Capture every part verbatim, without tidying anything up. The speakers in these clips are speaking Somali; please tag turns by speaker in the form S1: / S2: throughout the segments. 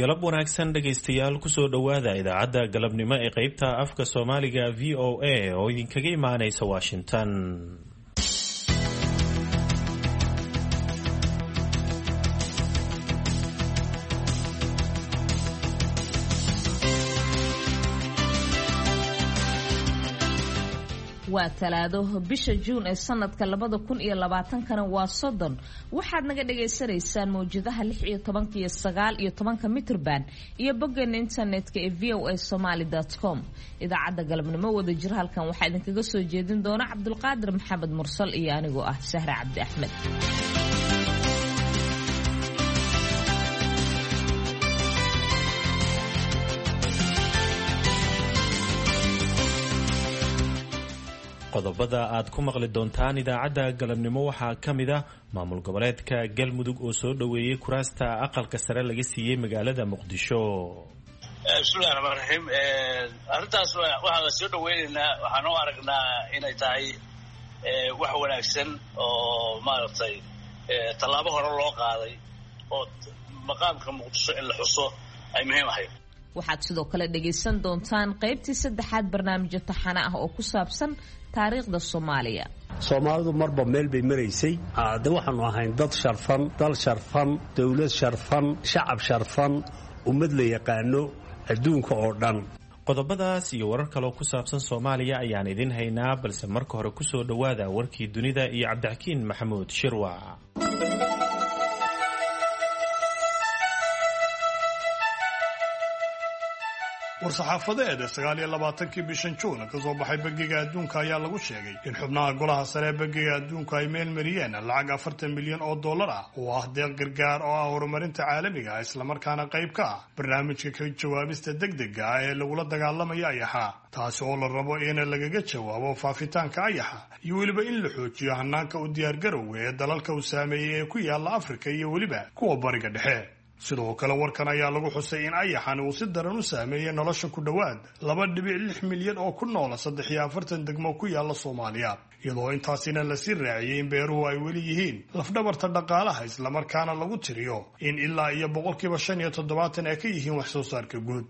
S1: galab wanaagsan dhegaystayaal kusoo dhowaada idaacadda galabnimo ee qaybta afka soomaaliga v o a oo idinkaga imaanaysa washington.
S2: waa talaado bisha juun ee sanadka labada kun iyo labaatankana waa soddon. waxaad naga dhagaysanaysaan mawjadaha lix iyo tobanka iyo sagaal iyo tobanka mitrban iyo boggeena internetka ee v o a somaly dot com. idaacadda galabnimo wada jir halkan waxaa idinkaga soo jeedin doona cabdulqaadir maxamed mursal iyo anigoo ah sahre cabdi axmed.
S1: qodobada aad ku maqli doontaan idaacadda galabnimo waxaa ka mid ah maamul goboleedka galmudug oo soo dhoweeyey kuraasta aqalka sare laga siiyey magaalada muqdisho.
S3: bismillahi raxmaan raxiim. arrintaas waxaan la soo dhaweynaynaa, waxaan u aragnaa inay tahay wax wanaagsan oo maaragtay tallaabo hore loo qaaday oo maqaamka muqdisho in la xuso ay muhiim ahayd.
S2: waxaad sidoo kale dhagaysan doontaan qaybtii saddexaad barnaamijyo taxane ah oo ku saabsan taariikhda Soomaaliya.
S4: Soomaalidu marba meel bay maraysay. Aad waxaanu ahayn dad sharfan, dal sharfan, dawlad sharfan, shacab sharfan, ummad la yaqaano adduunka oo dhan.
S1: qodobadaas iyo warar kale oo ku saabsan Soomaaliya ayaan idin haynaa, balse marka hore ku soo dhawaada warkii dunida iyo Cabdixakiin Maxamuud Shirwac.
S5: war-saxaafadeed sagaal iyo labaatankii bishan juun ka soo baxay bangiga adduunka ayaa lagu sheegay in xubnaha golaha sare ee bangiga adduunka ay meel mariyeen lacag afartan milyan oo dollar ah oo ah deeq gargaar oo ah horumarinta caalamiga ah islamarkaana qayb ka ah barnaamijka ka jawaabista degdega ah ee lagula dagaalamaya ayaxa, taasi oo la rabo in lagaga jawaabo faafitaanka ayaxa iyo weliba in la xoojiyo hanaanka u diyaargarowga ee dalalka uu saameeyey ee ku yaala Afrika iyo weliba kuwa bariga dhexe. sidoo kale warkan ayaa lagu xusay in ayaxan uu si daran u saameeyay nolosha ku dhowaad laba dhibic lix milyan oo ku nool saddex iyo afartan degmo ku yaala Soomaaliya, iyadoo intaasina la sii raaciyay in beeruhu ay weli yihiin lafdhabarta dhaqaalaha islamarkaana lagu tiriyo in ilaa iyo boqolkiiba shan iyo toddobaatan ay ka yihiin wax soo saarka guud.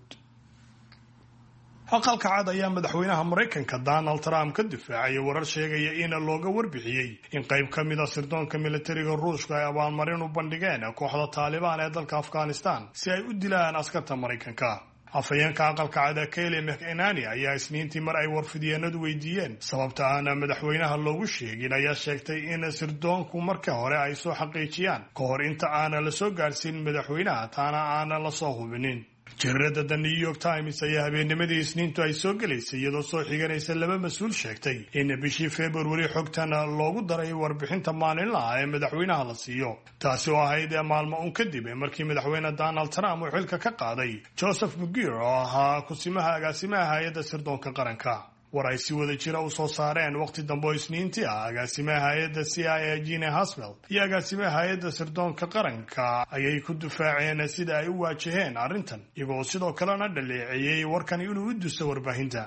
S5: aqalka cad ayaa madaxweynaha Mareykanka Donald Trump ka difaacay warar sheegaya in looga warbixiyay in qayb ka mid ah sirdoonka militariga Ruushka ay abaalmarin u bandhigeen kooxda Taliban ee dalka Afghanistan si ay u dilaan askarta Mareykanka. afhayeenka aqalka cad Kayleigh McEnany ayaa isniintii mar ay warfidiyeenadu weydiiyeen sababta aan madaxweynaha loogu sheegin ayaa sheegtay in sirdoonku marka hore ay soo xaqiijiyaan ka hor inta aan la soo gaarsiin madaxweynaha taana aan la soo hubinin. Jaridda The New York Times ayaa habeennimadii isniintu ay soo galaysay iyadoo soo xiganaysa laba mas-uul sheegtay in bishii February xogtan loogu daray warbixinta maalinlaha ee madaxweynaha la siiyo, taasi oo ahayd maalmo un kadib markii madaxweyne Donald Trump uu xilka ka qaaday Joseph Bugir oo ahaa kusimaha agaasimaha hay'adda sirdoonka qaranka. war ay si wada jira u soo saareen waqti dambe oo isniintii ah agaasimaha hay'adda C I A Gene Haspel iyo agaasimaha hay'adda sirdoonka qaranka ayay ku difaaceen sida ay u waajaheen arrintan, iyagoo sidoo kalena dhaleeceeyay warkan inuu u duso warbaahinta.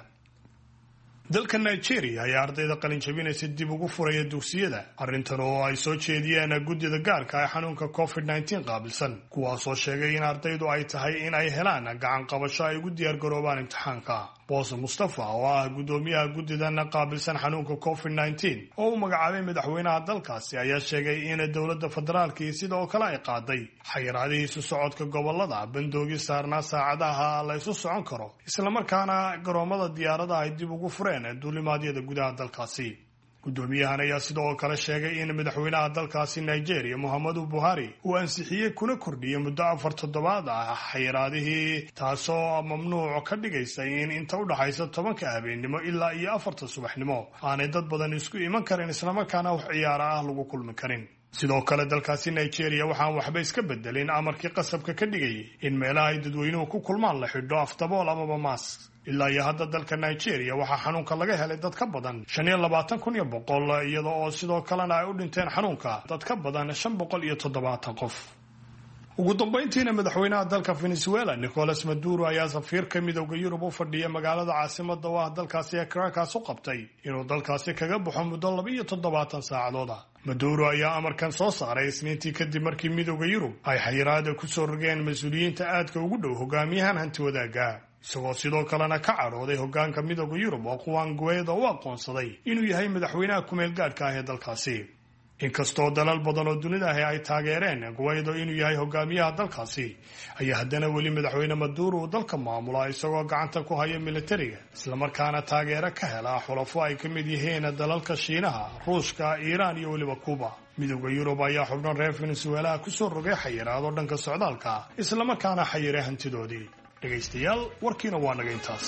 S5: dalka Nigeria ayaa ardayda qalin jabinaysa dib ugu furaya dugsiyada, arrintan oo ay soo jeediyeen guddida gaarka ah xanuunka covid nineteen qaabilsan, kuwaasoo sheegay in ardaydu ay tahay in ay helaan gacan qabasho ay ugu diyaar garoobaan imtixaanka. Boose Mustafa oo ah guddoomiyaha guddidan qaabilsan xanuunka covid nineteen oo uu magacaabay madaxweynaha dalkaasi ayaa sheegay in dowladda federaalka sidoo kale ay qaaday xayiraadihii isu socodka gobolada, bandoogi saarnaa saacadaha la isu socon karo, islamarkaana garoomada diyaaradaha ay dib ugu fureen duulimaadyada gudaha dalkaasi. guddoomiyahan ayaa sidoo kale sheegay in madaxweynaha dalkaasi Nigeria Muhammadu Buhari uu ansixiyey kuna kordhiyay muddo afar toddobaad ah xayiraadihii, taasoo mamnuuc ka dhigaysa in inta u dhaxaysa tobanka habeenimo ilaa iyo afarta subaxnimo aanay dad badan isku iman karin islamarkaana wax ciyaara ah lagu kulmi karin. sidoo kale dalkaasi Nigeria waxaan waxba iska bedelin amarkii qasabka ka dhigayay in meelaha ay dadweynuhu ku kulmaan la xidho afdabool amaba mask. ilaa iyo hadda dalka Nigeria waxaa xanuunka laga helay dad ka badan shan iyo labaatan kun iyo boqol, iyadoo oo sidoo kalena ay u dhinteen xanuunka dad ka badan shan boqol iyo toddobaatan qof. ugu dambeyntiina madaxweynaha dalka Venezuela Nicolas Maduro ayaa safiirka midowga Yurub u fadhiya magaalada caasimadda waa dalkaasi ee Caracas u qabtay inuu dalkaasi kaga baxo muddo laba iyo toddobaatan saacadood ah. Maduro ayaa amarkan soo saaray Isniintii kadib markii midowga Yurub ay xayiraad ku soo rogeen mas'uuliyiinta aadka ugu dhow hogaamiyahan hanti wadaaga, isagoo sidoo kalena ka cadhooday hogaanka midowga Yurub oo Juan Guaido u aqoonsaday inuu yahay madaxweynaha ku meel gaadhka ah ee dalkaasi. inkastoo dalal badan oo dunida ah ay taageereen Guaido inuu yahay hogaamiyaha dalkaasi, ayaa haddana weli madaxweyne Maduro uu dalka maamula isagoo gacanta ku haya militariga, isla markaana taageero ka hela xulafo ay ka mid yihiin dalalka Shiinaha, Ruushka, Iiraan iyo weliba Kuuba. midowga Yurub ayaa xubno reer Venezuela ku soo rogay xayiraado dhanka socdaalka, isla markaana xayiray hantidoodii. dhagaystayaal, warkiina waa naga intaas.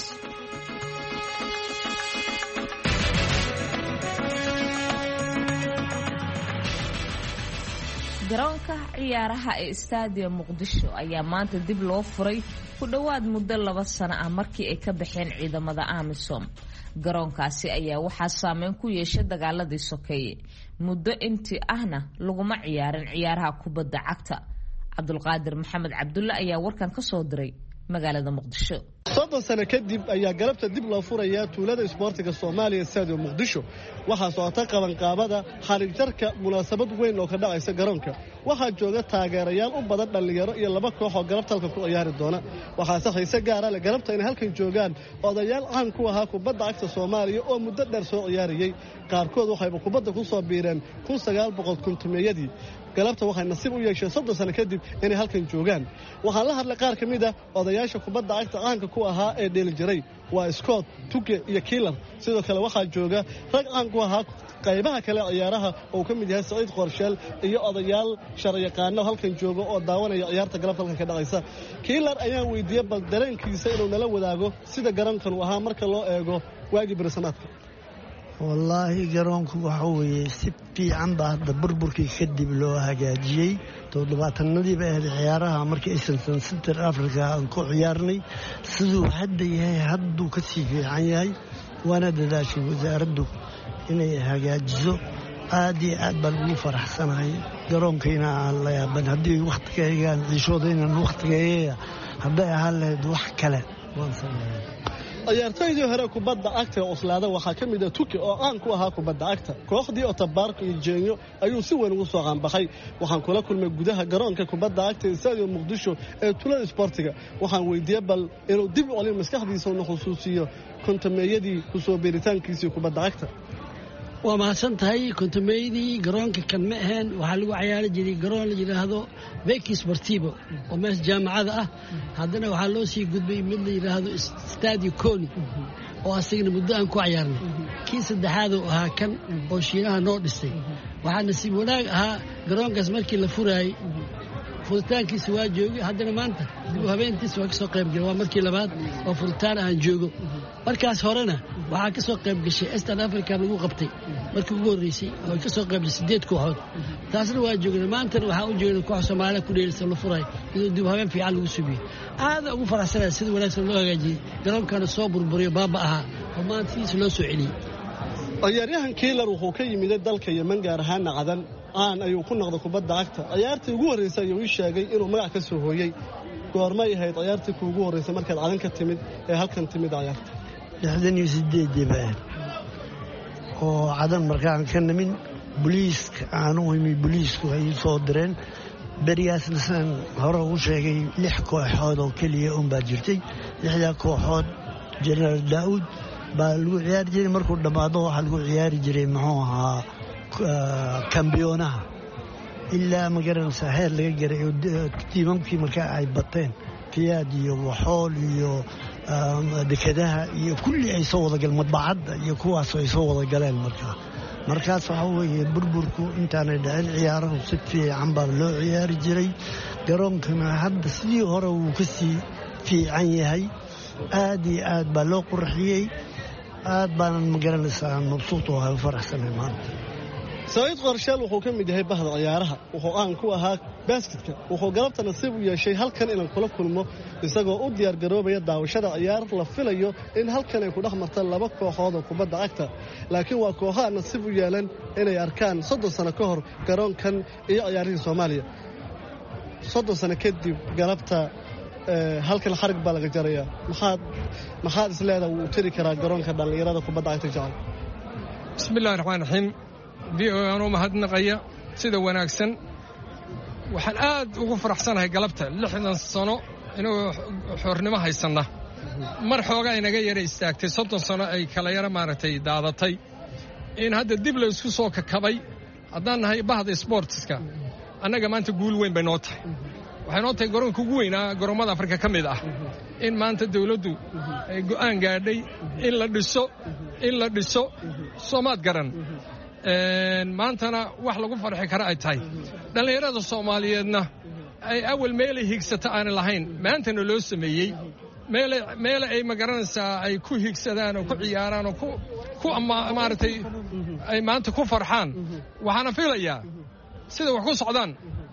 S2: garoonka ciyaaraha ee Stadium Muqdisho ayaa maanta dib loo furay ku dhawaad muddo laba sano ah markii ay ka baxeen ciidamada AMISOM. garoonkaasi ayaa waxaa saameyn ku yeeshay dagaaladii sokeeye. muddo intii ahna laguma ciyaarin ciyaaraha kubadda cagta. Cabdulqaadir Maxamed Cabdulle ayaa warkan ka soo diray magaalada Muqdisho.
S6: soddon sano kadib ayaa galabta dib loo furayaa tuulada isboortiga Soomaaliya Stadium Muqdisho. waxaa socota qabanqaabada xariir jarka munaasabad weyn oo ka dhacaysa garoonka. waxaa jooga taageerayaal u badan dhalinyaro iyo laba koox oo galabta halka ku ciyaari doona. waxaa saxaysa gaar ah galabta in halkan joogaan odayaal caan ku ahaa kubadda cagta Soomaaliya oo muddo dheer soo ciyaariyay. qaarkood waxay kubadda ku soo biireen kun sagaal boqol kontomeeyadii. galabta waxay nasiib u yeesheen soddon sano kadib inay halkan joogaan. waxaan la hadlay qaar ka mid ah odayaasha kubadda cagta caanka ku ahaa ee dheeli jiray, waa Scott, Tuke iyo Killer. sidoo kale waxaa jooga rag caan ku ahaa qaybaha kale ciyaaraha oo ka mid yahay Saciid Qorsheel iyo odayaal sharciyaqaano halkan jooga oo daawanaya ciyaarta galabta halkan ka dhacaysa. Killer ayaa weydiiyay bal dareenkiisa inuu nala wadaago sida garoonkan uu ahaa marka loo eego waagii barsanaadka.
S7: wallaahi garoonku waxa weeye si fiican baa hadda burburkii kadib loo hagaajiyey. toddobaatanadii baa ahayd ciyaaraha markii aysan Central Africa aan ku ciyaarnay. siduu hadda yahay hadduu ka sii fiican yahay, waana dadaashay wasaaraddu inay hagaajiso. aad iyo aad baan ugu faraxsanahay. garoonkiina aan la yaaban haddii wakhtigaygaan ciishoodaynaan wakhtigeeya hadday ahaan lahayd wax kale waan sameeyay.
S6: ciyaartoydii hore kubadda cagta ee Oslaada waxaa ka mid ah Tuke oo aan ku ahaa kubadda cagta. kooxdii Otabarka iyo Jeenyo ayuu si weyn ugu soo qaanbaxay. waxaan kula kulmay gudaha garoonka kubadda cagta ee Stadium Muqdisho ee tuulada isboortiga. waxaan weydiiyay bal inuu dib u celiyo maskaxdiisa oo xusuusiyo kontomeeyadii ku soo beeritaankiisa kubadda cagta.
S7: waa mahadsan tahay. kontomeeyadii garoonka kan ma ahayn, waxaa lagu ciyaari jiray garoon la yidhaahdo Beki Sportivo oo mees jaamacada ah. haddana waxaa loo sii gudbay mid la yidhaahdo Stadio Coni oo asagana muddo aan ku ciyaarnay. kii saddexaad oo ahaa kan oo Shiinaha noo dhisay. waxaa nasiib wanaag ahaa garoonkaas markii la furaayay furitaankiisa waa joogay. haddana maanta dib u habeentiisa waa ka soo qayb galay. waa markii labaad oo furitaan aan joogo. markaas horena waxaa ka soo qayb gashay Eastern Africa lagu qabtay markii ugu horreysay oo ka soo qayb gashay sideed kooxood. taasna waa joognay. maantana waxaa u joogay koox Soomaaliya ku dheelisa la furay iyadoo dib u habeen fiican lagu subiyay. aad ugu faraxsanahay sida wanaagsan loo hagaajiyay garoonkana soo burburiyo baaba ahaa oo maantiisa loo soo celiyay.
S6: ciyaaryahan Killer wuxuu ka yimid dalka Yemen gaar ahaan Cadan. aan ayuu ku noqday kubadda cagta. ciyaartii ugu horeysay ayuu ii sheegay inuu magac ka soo hooyay. goormay ahayd ciyaartii ugu horeysay markaad Cadan ka timid ee halkan timid ciyaarta?
S7: lixdan iyo sideed baa oo Cadan markaan ka nimin booliiska aanu imi booliisku ay soo direen. beriyaasna san hore u sheegay lix kooxood oo kaliya un baa jirtay. lixda kooxood General Daoud baa lagu ciyaari jiray. markuu dhamaado waxa lagu ciyaari jiray muxuu ahaa kambiyoonaha ilaa magaranaysa heer laga garay tiimamkii markaa ay bateen fiyaad iyo waxool iyo dekadaha iyo kulli ay soo wada galeen madbacadda iyo kuwaas ay soo wada galeen markaa. markaas waxa weeye burburku intaanay dhicin ciyaarahu si fiican baa loo ciyaari jiray. garoonkana hadda sidii hore wuu ka sii fiican yahay. aad iyo aad baa loo qurxiyey. aad baanan magaranaysaa mabsuut oo u faraxsanahay maanta.
S6: Saciid Qorsheel wuxuu ka mid yahay bahda ciyaaraha. wuxuu aan ku ahaa basketka. wuxuu galabta nasiib u yeeshay halkan inaan kula kulmo isagoo u diyaar garoobaya daawashada ciyaar la filayo in halkan ay ku dhex martaan laba kooxood oo kubadda cagta. laakiin waa kooxaha nasiib u yeelan inay arkaan soddon sano ka hor garoonkan iyo ciyaarihii Soomaaliya. soddon sano kadib galabta halkan xarig baa laga jarayaa maxaad maxaad isleedahay wuu tiri karaa garoonka dhallinyarada kubadda cagta jecel
S8: bismillahi raxmaan raxiim v o anoo mahadnaqaya sida wanaagsan waxaan aad ugu faraxsanahay galabta lixdan sano inuu xornimo haysanna mar xoogaa inaga yara istaagtay soddon sano ay kala yara maaragtay daadatay in hadda dib la isku soo kakabay haddaan nahay bahda sboortiska annaga maanta guul weyn bay noo tahay waxay noo tahay garoonka ugu weynaa garoommada afrika ka mid ah in maanta dawladdu ay go'aan gaadhay in la dhiso in la dhiso soomaad garan maantana wax lagu farxi kara ay tahay dhallinyarada soomaaliyeedna ay awal meelay higsata aanay lahayn maantana loo sameeyey meele ay magaranaysaa ay ku higsadaan oo ku ciyaaraan oo ku maaragtay ay maanta ku farxaan waxaana filayaa sida wax ku socdaan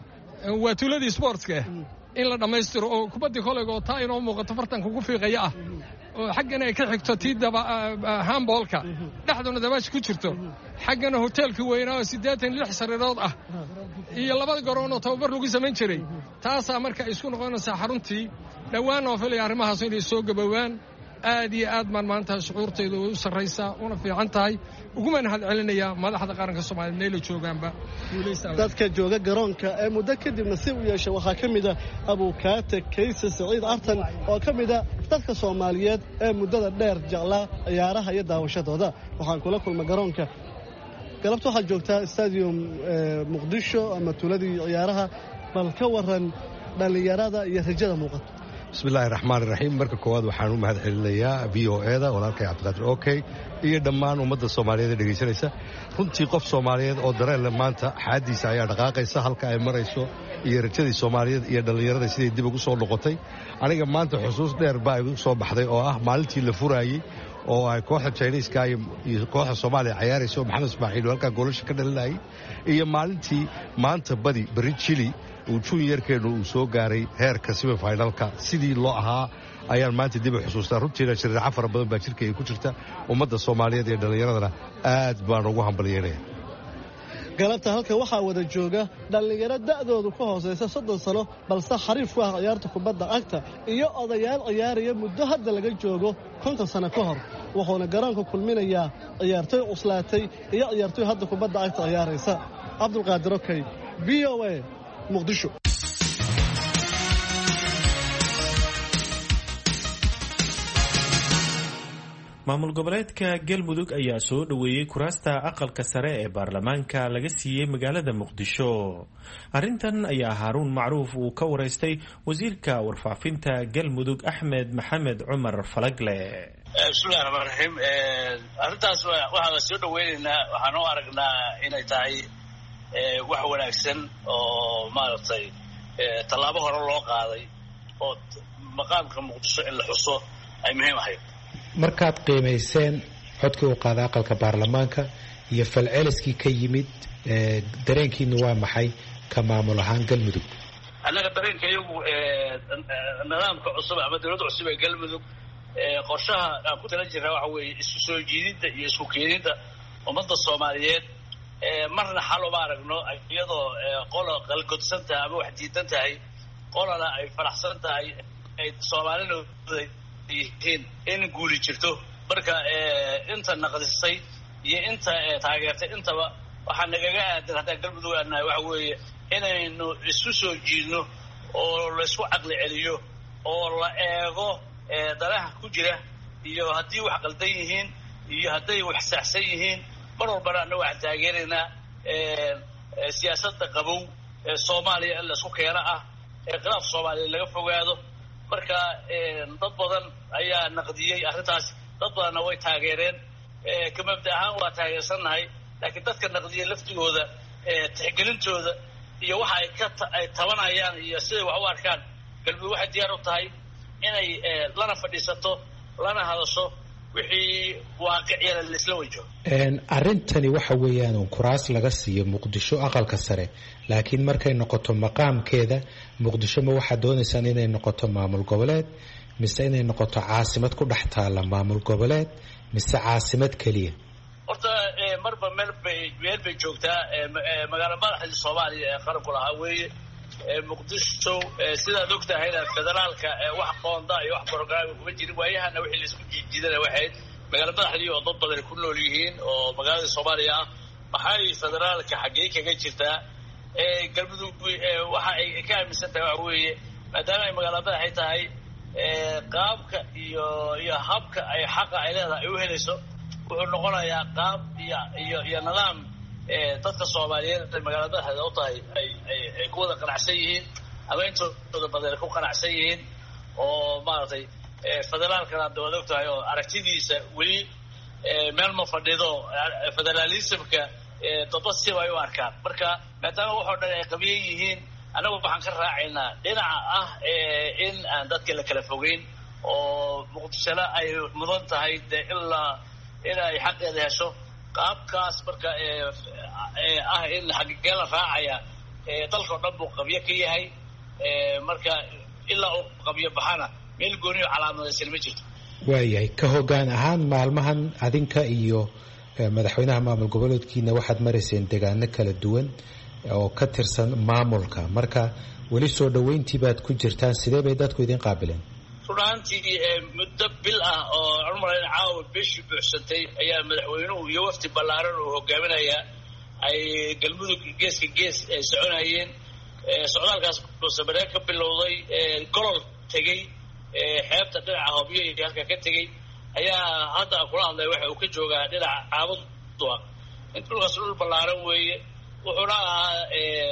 S8: waa tuuladii sboortska in la dhammaystiro oo kubaddii koleyga oo taa inoo muuqato fartanka ugu fiiqaya ah oo xaggana ay ka xigto tii hamboolka dhexduna dabaash ku jirto xaggana hoteelkii weynaa oo siddeetan lix sariirood ah iyo labada garoon oo tababar lagu samayn jiray taasaa marka isku noqonaysaa xaruntii dhowaan oo filaya arrimahaas inay soo gabowaan aad iyo aad baan maanta shucuurtayda u sarraysaa una fiican tahay uguma mahad celinayaa madaxda qaranka soomaaliyeed meela joogaanba
S6: dadka jooga garoonka ee muddo kadibna si u yeesha waxaa ka mid a abuukaate kayse saciid artan oo ka mid a dadka soomaaliyeed ee muddada dheer jeclaa ciyaaraha iyo daawashadooda waxaan kula kulma garoonka galabta waxaad joogtaa stadium muqdisho ama tuuladii ciyaaraha bal ka waran dhallinyarada iyo rajada muuqato
S9: bismillahi raxmaan raxiim marka koowaad waxaan u mahad celinayaa v o eda walaalkay cabdiqaadir okey iyo dhammaan ummadda soomaaliyeed ee dhegaysanaysa runtii qof soomaaliyeed oo dareenle maanta xaadiisa ayaa dhaqaaqaysa halka ay marayso iyo rajadii soomaaliyeed iyo dhallinyarada siday dib ugu soo noqotay aniga maanta xusuus dheer baa igu soo baxday oo ah maalintii la furaayey oo ay kooxda jiniiska iyo kooxda soomaaliya cayaaraysa oo maxamed ismaaciil halkaa goolasha ka dhalinayay iyo maalintii maanta badi berri jili uu juniorkeennu uu soo gaaray heerka semifinalka sidii loo ahaa ayaan maanta dib u xusuustaa runtiina shariico fara badan baa jirka ay ku jirta ummadda soomaaliyeed iyo dhallinyaradana aad baan ugu hambalyeynaya
S6: galabta halkan waxaa wada jooga dhallinyaro da'doodu ka hoosaysa soddon sano balse xariif ku ah ciyaarta kubadda cagta iyo odayaal ciyaaraya muddo hadda laga joogo konton sano ka hor wuxuuna garoonka kulminayaa ciyaartoy cuslaatay iyo ciyaartoy hadda kubadda cagta ciyaaraysa cabdulqaadir okey v o a muqdisho
S1: maamul goboleedka galmudug ayaa soo dhoweeyey kuraasta aqalka sare ee baarlamaanka laga siiyey magaalada muqdisho arrintan ayaa haaruun macruuf uu ka waraystay wasiirka warfaafinta galmudug axmed maxamed cumar falagle
S3: bismillahi raxmaan raxiim arrintaas waxaan soo dhoweynaynaa waxaan u aragnaa inay tahay wax wanaagsan oo maaragtay tallaabo hore loo qaaday oo maqaamka muqdisho in la xuso ay muhiim ahayd
S10: markaad qiimayseen codkii uu qaaday aqalka baarlamaanka iyo falceliskii ka yimid dareenkiinu waa maxay ka maamul ahaan galmudug
S3: annaga dareenka iyagu nidaamka cusub ama dawladda cusub ee galmudug qorshaha aan ku tala jirnaa waxa weeye isku soo jiididda iyo isku keenidda ummadda soomaaliyeed marna xal uma aragno iyadoo qola qalgodsan tahay ama wax diidan tahay qolana ay faraxsan tahay ay soomaalina yihiin in guuli jirto marka inta naqdisay iyo inta taageertay intaba waxaa nagaga aadan haddaan galmudug aanahay waxa weeye inaynu isku soo jiidno oo laysku caqli celiyo oo la eego danaha ku jira iyo haddii wax qaldan yihiin iyo hadday wax saxsan yihiin mar walbana anna waxaan taageeraynaa siyaasadda qabow ee soomaaliya in laisku keeno ah ee khilaaf soomaaliya laga fogaado marka dad badan ayaa naqdiyey arrintaas dad badanna way taageereen ka mabda ahaan waa taageersannahay laakiin dadka naqdiyey laftigooda tixgelintooda iyo waxa ay ka ay tabanayaan iyo siday wax u arkaan galmudug waxay diyaar u tahay inay lana fadhiisato lana hadasho wixii waaqiciyana laisla wajaho
S10: arrintani waxa weeyaan un kuraas laga siiyo muqdisho aqalka sare laakiin markay noqoto maqaamkeeda muqdisho ma waxaad doonaysaan inay noqoto maamul goboleed mise inay noqoto caasimad ku dhex taalla maamul goboleed mise caasimad keliya
S3: horta marba meel bay meel bay joogtaa magaalo madaxdii soomaaliya ee qaranku lahaa weeye muqdisho sidaad og tahayna federaalka wax qoonda iyo wax brograam kuma jirin waayahana wixii la isku jiidana waxayd magaalo madaxdii oo dad badan ku nool yihiin oo magaalada Soomaaliya ah maxay federaalka xaggee kaga jirtaa galmudug waxa ay ka aaminsan tahay waxa weeye maadaama ay magaalada ay tahay qaabka iyo iyo habka ay xaqa ay leedahay u helayso wuxuu noqonayaa qaab iyo iyo iyo nidaam dadka Soomaaliyeed ee magaalada hadda u tahay ay ay ku wada qanacsan yihiin ama intooda badan ku qanacsan yihiin oo maartay federaalkana dawladda u tahay oo aragtidiisa weli meel ma fadhido federalismka dadba si way u arkaan marka maadaama wuxuu dhan ay qabiye yihiin anagu waxaan ka raacaynaa dhinaca ah in aan dadka la kala fogeyn oo muqdishada ay mudan tahay ilaa inay xaqeeda hesho qaabkaas marka ah in xaqiiqada la raacaya dalka dhan buu qabiye ka yahay marka ilaa uu qabiye baxana meel gooni oo calaamadaysan ma jirto
S10: waayahay ka hoggaan ahaan maalmahan adinka iyo madaxweynaha maamul goboleedkiina waxaad marayseen deegaano kala duwan oo ka tirsan maamulka marka weli soo dhaweyntii baad ku jirtaan sidee bay dadku idin qaabileen
S3: runtii muddo bil ah oo cumraan caawa bishii buuxsantay ayaa madaxweynuhu iyo wafdi ballaaran oo hogaaminaya ay galmudug geeska gees ay soconayeen socdaalkaas Soomaaliya ka bilowday golol tagay xeebta dhinaca Hoobiyo iyo halka ka tagay ayaa hadda kula hadlay waxa uu ka joogaa dhinaca caabud duwa intuugaas dhul ballaaran weeye wuxuuna ahaa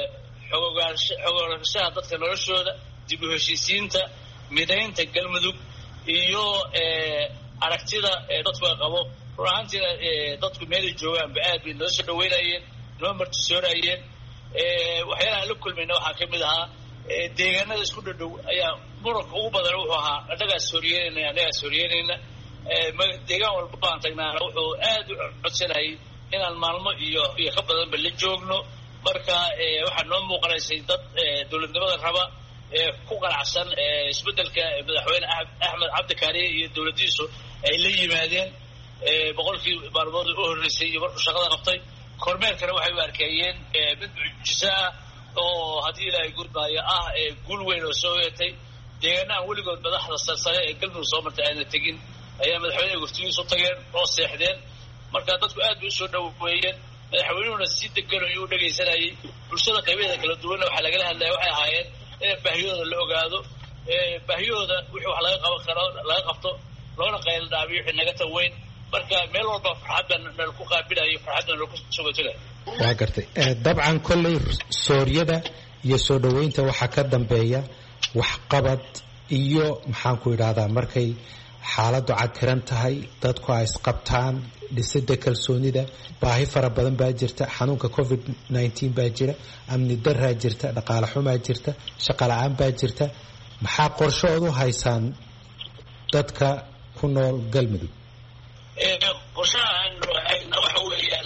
S3: xogogaanshaha dadka noloshooda dib u heshiisiinta midaynta galmudug iyo aragtida dadku ay qabo run ahaantiina dadku meelay joogaanba aad bay noo soo dhaweynayeen noo martisoonayeen waxyaalaha la kulmayna waxaa ka mid ahaa deegaanada isku dhadhow ayaa muranka ugu badan wuxuu ahaa annagaas horyeynayna annagaas horyeynayna deegaan walba baan tagnaana wuxuu aad u codsanayay inaan maalmo iyo iyo ka badanba la joogno marka waxaa noo muuqanaysay dad dowladnimada raba ku qanacsan isbedelka madaxweyne Axmed Cabdi Kaariye iyo dowladdiisu ay la yimaadeen boqolkii maalmood u horreysay iyo markuu shaqada qabtay kormeerkana waxay u arkayeen mid mucjiso ah oo haddii ilaahay gudbaayo ah guul weyn oo soo yeetay deegaana aan weligood madaxda sarsare ee galmudug soo martay ayna tegin ayaa madaxweynaha waftigiisu tageen oo seexdeen marka dadku aad bay u soo dhaweeyeen madaxweynuhuna si degan ayuu u dhegaysanayay bulshada qaybaheeda kala duwanna waxaa lagala hadlaya waxay ahaayeen in baahiyooda la ogaado baahiyooda wixii wax laga qaban karo laga qabto loona qayl dhaabiyo wixii naga taweyn marka meel walba farxaddan nala ku qaabilayo farxaddan nala ku sugatagay
S10: waa gartay dabcan kolley sooryada iyo soo dhaweynta waxaa ka dambeeya waxqabad iyo maxaan ku idhaahdaa markay xaaladdu cakiran tahay dadku ay isqabtaan dhisida kalsoonida baahi fara badan baa jirta xanuunka covid nineteen baa jira amni daraa jirta dhaqaale xumaa jirta shaqo la-aan baa jirta maxaa qorshood u haysaan dadka ku nool galmudug
S3: qorshahan waxa weeyaan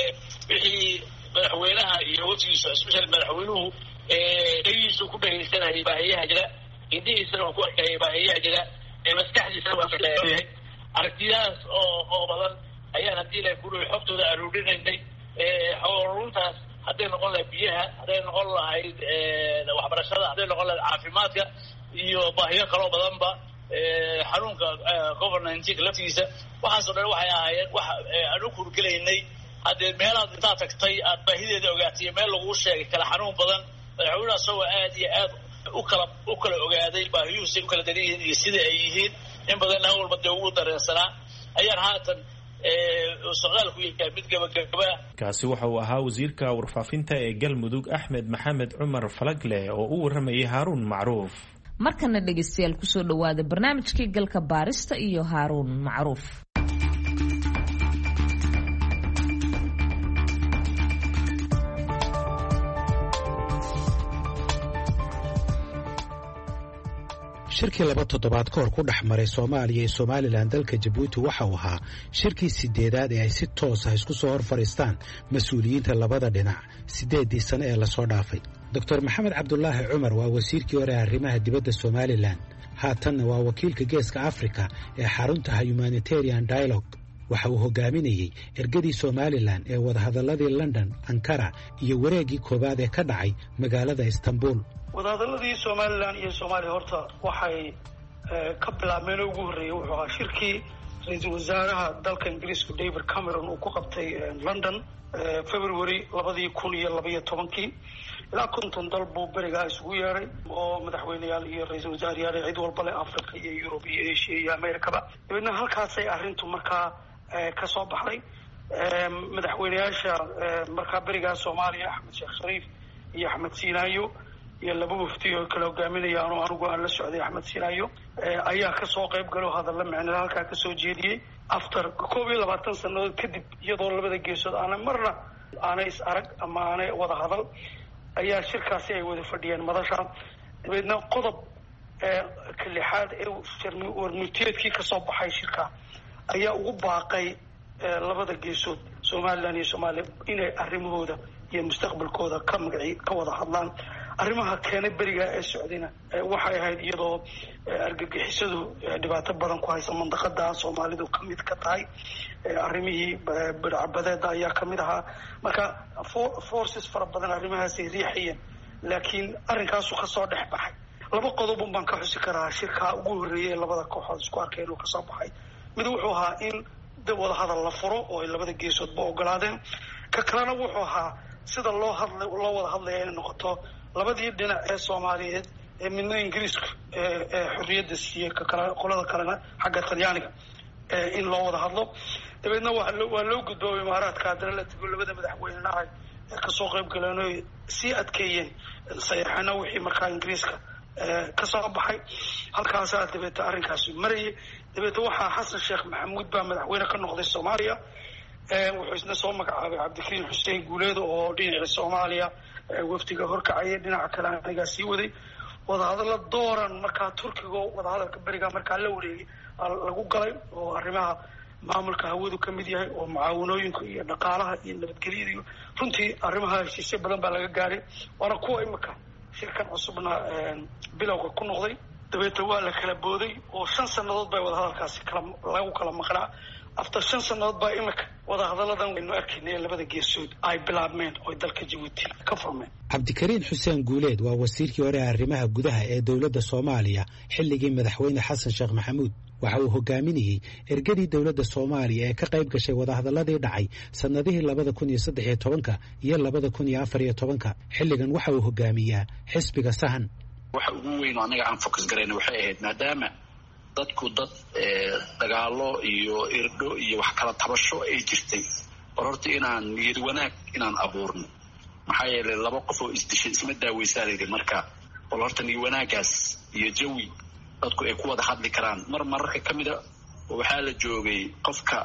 S3: wixii madaxweynaha iyo waftigiisu especially madaxweynuhu dhagiisu ku dhagaysanayay baahiyaha jira indhihiisana waa ku arkayay baahiyaha jira maskaxdiisana waa kayahay aragtiyahaas oo oo badan ayaan haddii ilahay ku dhahay xogtooda aruurinaynay xoruntaas hadday noqon lahayd biyaha hadday noqon lahayd waxbarashada hadday noqon lahayd caafimaadka iyo baahiyo kaloo badanba xanuunka covid nineteen laftigiisa waxaasoo dhan waxay ahaayeen wax aan u kurgelaynay haddee meelaad intaad tagtay aad baahideeda ogaatay meel laguu sheegay kala xanuun badan madaxweynaha isagoo aad iyo aad u kala u kala ogaaday baahiyuhu say u kala daran yihiin iyo sida ay yihiin in badan aan walba dee ugu dareensanaa ayaan haatan socdaalku yahay mid gabagaba
S1: kaasi waxa uu ahaa wasiirka warfaafinta ee galmudug Axmed Maxamed Cumar Falagle oo u waramayay Haaruun Macruuf
S2: markana dhegeystayaal kusoo dhawaada barnaamijkii galka baarista iyo Haaruun Macruuf
S10: shirkii laba toddobaad ka hor ku dhex maray Soomaaliya iyo Somaliland dalka Djibouti waxa uu ahaa shirkii sideedaad ee ay si toos ah isku soo hor fariistaan mas'uuliyiinta labada dhinac sideedii sano ee la soo dhaafay Doctor Maxamed Cabdullaahi Cumar waa wasiirkii hore arrimaha dibadda Somaliland haatanna waa wakiilka geeska Afrika ee xarunta Humanitarian Dialogue waxa uu hogaaminayey ergadii somalilan ee wadahadaladii london ankara iyo wareegii koowaad ee ka dhacay magaalada istanbul.
S11: wadahadaladii somalilan iyo soomaaliya horta waxay ka bilaabmeen ugu horreeyey wuxuu ahaa shirkii ra-iisul wasaaraha dalka ingiriiska david cameron uu ku qabtay london february labadii kun iyo labaiyo tobankii ilaa konton dal buu berigaa isugu yeeday oo madaxweyneyaal iyo ra-iisul wasaarayaal cid walba leh africa iyo yurub iyo asia iyo americaba. dabeedna halkaasay arrintu markaa ka soo baxday. madaxweyneyaasha markaa berigaa soomaaliya axmed sheekh shariif iyo axmed siinaayo iyo laba wafdi oo kala hogaaminayaan oo anigu aan la socday axmed siinaayo ayaa kasoo qayb galo hadalla micnada halkaa kasoo jeediyey. after koob iyo labaatan sanadood kadib iyadoo labada geesood aanay marna aanay is arag ama aanay wada hadal ayaa shirkaasi ay wada fadhiyeen madasha. dabeedna qodob ka lixaad ee warmurtiyeedkii kasoo baxay shirka ayaa ugu baaqay labada geesood somalilan iyo soomaaliya inay arrimahooda iyo mustaqbalkooda ka magaci ka wada hadlaan. arrimaha keenay berigaa ee socdayna waxay ahayd iyadoo argagixisadu dhibaato badan ku haysa mandaqada soomaalidu ka mid ka tahay. arrimihii bidcabadeeda ayaa ka mid ahaa. marka forces fara badan arrimahaasay riixayeen laakiin arrinkaasu kasoo dhex baxay. laba qodob un baan ka xusi karaa shirkaa ugu horreeyay ee labada kooxood isku arkeen oo kasoo baxay. mid wuxuu ahaa in wada hadal la furo oo ay labada geesoodba ogolaadeen. ka kalena wuxuu ahaa sida loo hadlay loo wada hadlaya inay noqoto labadii dhinac ee soomaaliyeed ee midna ingiriiska ee xorriyadda siiyey ka kale qolada kalena xagga talyaaniga in loo wada hadlo. dabeedna waa loo gudboobay imaaraadka haddana la tego labada madaxweynena ay kasoo qayb galeen oo sii adkeeyeen sayaxana wixii markaa ingiriiska kasoo baxay. halkaasaa dabeeta arrinkaasi marayay. dabeeta waxaa xasan sheekh maxamuud baa madaxweyne ka noqday soomaaliya. wuxuu isna soo magacaabay cabdikariim xuseen guuleed oo dhinaca soomaaliya wafdiga horkacaya, dhinaca kale anigaa sii waday. wadahadalla dooran markaa turkiga wadahadalka berigaa markaa la wareegay lagu galay oo arrimaha maamulka hawadu ka mid yahay oo mucaawanooyinka iyo dhaqaalaha iyo nabadgelyada iyo runtii arrimaha heshiisyo badan baa laga gaaray. waana kuwa imika shirkan cusubna bilowga ku noqday. dabeeta waa la kala booday oo shan sannadood bay wadahadalkaasi kala lagu kala maqnaa. after shan sannadood baa imika wadahadalladan waynu arkaynay labada geesood ay bilaabmeen oo dalka jabuuti ka furmeen.
S10: cabdikariin xuseen guuleed waa wasiirkii hore ee arrimaha gudaha ee dowladda soomaaliya xilligii madaxweyne xasan sheekh maxamuud. waxa uu hogaaminayey ergadii dowladda soomaaliya ee ka qayb gashay wadahadaladii dhacay sannadihii labada kun iyo saddex iyo tobanka iyo labada kun iyo afar iyo tobanka. xilligan waxa uu hogaamiyaa xisbiga sahan.
S12: waxa ugu weyn oo anaga aan focus garayna waxay ahayd maadaama dadku dad dagaalo iyo irdho iyo wax kala tabasho ay jirtay war horta inaan niyad wanaag inaan abuurno. maxaa yeelay laba qof oo isdishay isma daaweysaa layidhi. marka wal horta niyad wanaagaas iyo jawi dadku ay ku wada hadli karaan. mar mararka ka mida waxaa la joogay qofka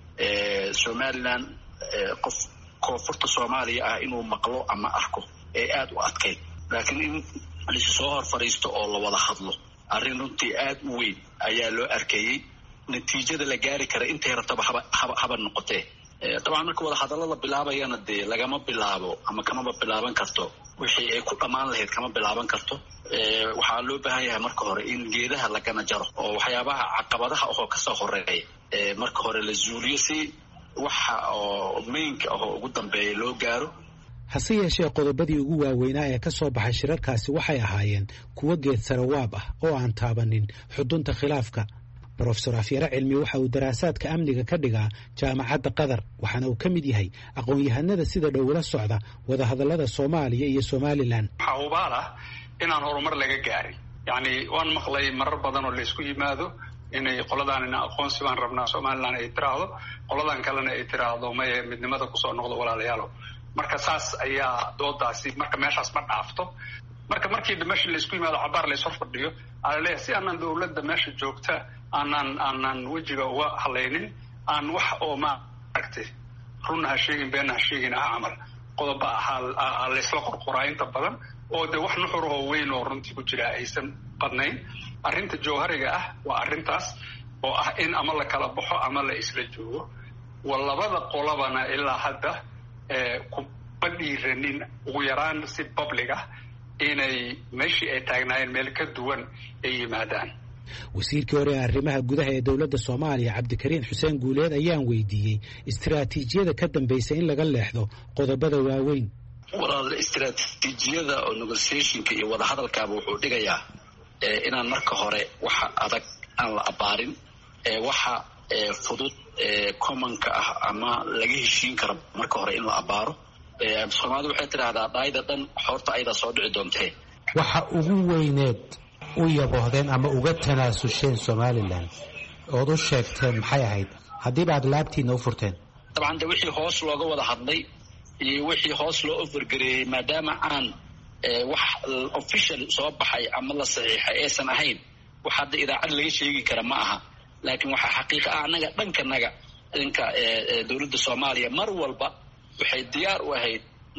S12: somalilan qof koonfurta soomaaliya ah inuu maqlo ama arko ee aada u adkayd. laakiin in laisu soo hor fadhiisto oo la wada hadlo arrin runtii aada u weyn ayaa loo arkayey. natiijada la gaari kara intay rabtaba haba haba haba noqotee. dabcan marka wada hadallada bilaabayana dee lagama bilaabo ama kamaba bilaaban karto wixii ay ku dhammaan lahayd kama bilaaban karto. waxaa loo baahan yahay marka hore in geedaha lagana jaro oo waxyaabaha caqabadaha ahoo kasoo horeeya marka hore la zuuliyo si waxa oo mainka ahoo ugu dambeeya loo gaaro.
S10: hase yeeshee qodobadii ugu waaweynaa ee ka soo baxay shirarkaasi waxay ahaayeen kuwo geed sarawaab ah oo aan taabanin xudunta khilaafka. brofesor afyare cilmi waxa uu daraasaadka amniga ka dhigaa jaamacadda qatar waxaana uu ka mid yahay aqoon-yahanada sida dhowla socda wadahadallada soomaaliya iyo somalilan.
S13: waxaa hubaal ah inaan horumar laga gaarin. yacni waan maqlay marar badan oo laysku yimaado inay qoladaanina aqoonsi baan rabnaa somalilan ay tiraahdo, qoladan kalena ay tiraahdo maye midnimada kusoo noqdo walaalayaalo. marka saas ayaa doodaasi marka meeshaas ma dhaafto. marka markii meesha laysku yimaado cabaar lays hor fadhiyo alaleeyahay si aanan dowladda meesha joogta aanan aanan wejiga uga halaynin aan wax oo maaragtay runna ha sheegin beenna ha sheegin ah camal qodoba ahaa laysla qorqoraa inta badan oo dee wax nuxurahoo weyn oo runtii ku jira aysan qadnayn. arrinta jawhariga ah waa arrintaas oo ah in ama la kala baxo ama la isla joogo. wa labada qolabana ilaa hadda kuma dhiiranin ugu yaraan si public ah inay meeshii ay taagnaayeen meel ka duwan ay yimaadaan.
S10: wasiirkii hore ee arrimaha gudaha ee dowladda soomaaliya cabdikariin xuseen guuleed ayaan weydiiyey istiraatiijiyada ka dambaysa in laga leexdo qodobada waaweyn.
S12: walaal istiraatiijiyada oo negotiationka iyo wadahadalkaaba wuxuu dhigayaa inaan marka hore waxa adag aan la abaarin waxa fudud commonka ah ama laga heshiin karo marka hore in la abaaro. Soomaalidu waxay tidhaahdaa dhaayda dhan xoorta ayada soo dhici doontee.
S10: waxa ugu weyneed u yaboohdeen ama uga tanaasusheen Somaliland ood u sheegteen maxay ahayd haddii baad laabtiina u furteen?
S12: dabcan de wixii hoos looga wada hadlay iyo wixii hoos loo ofargareeyey maadaama aan wax official soo baxay ama la saxiixay aysan ahayn wax hadda idaacad laga sheegi kara ma aha. laakiin waxaa xaqiiqa ah annaga dhankanaga dhanka dowladda Soomaaliya mar walba waxay diyaar u ahayd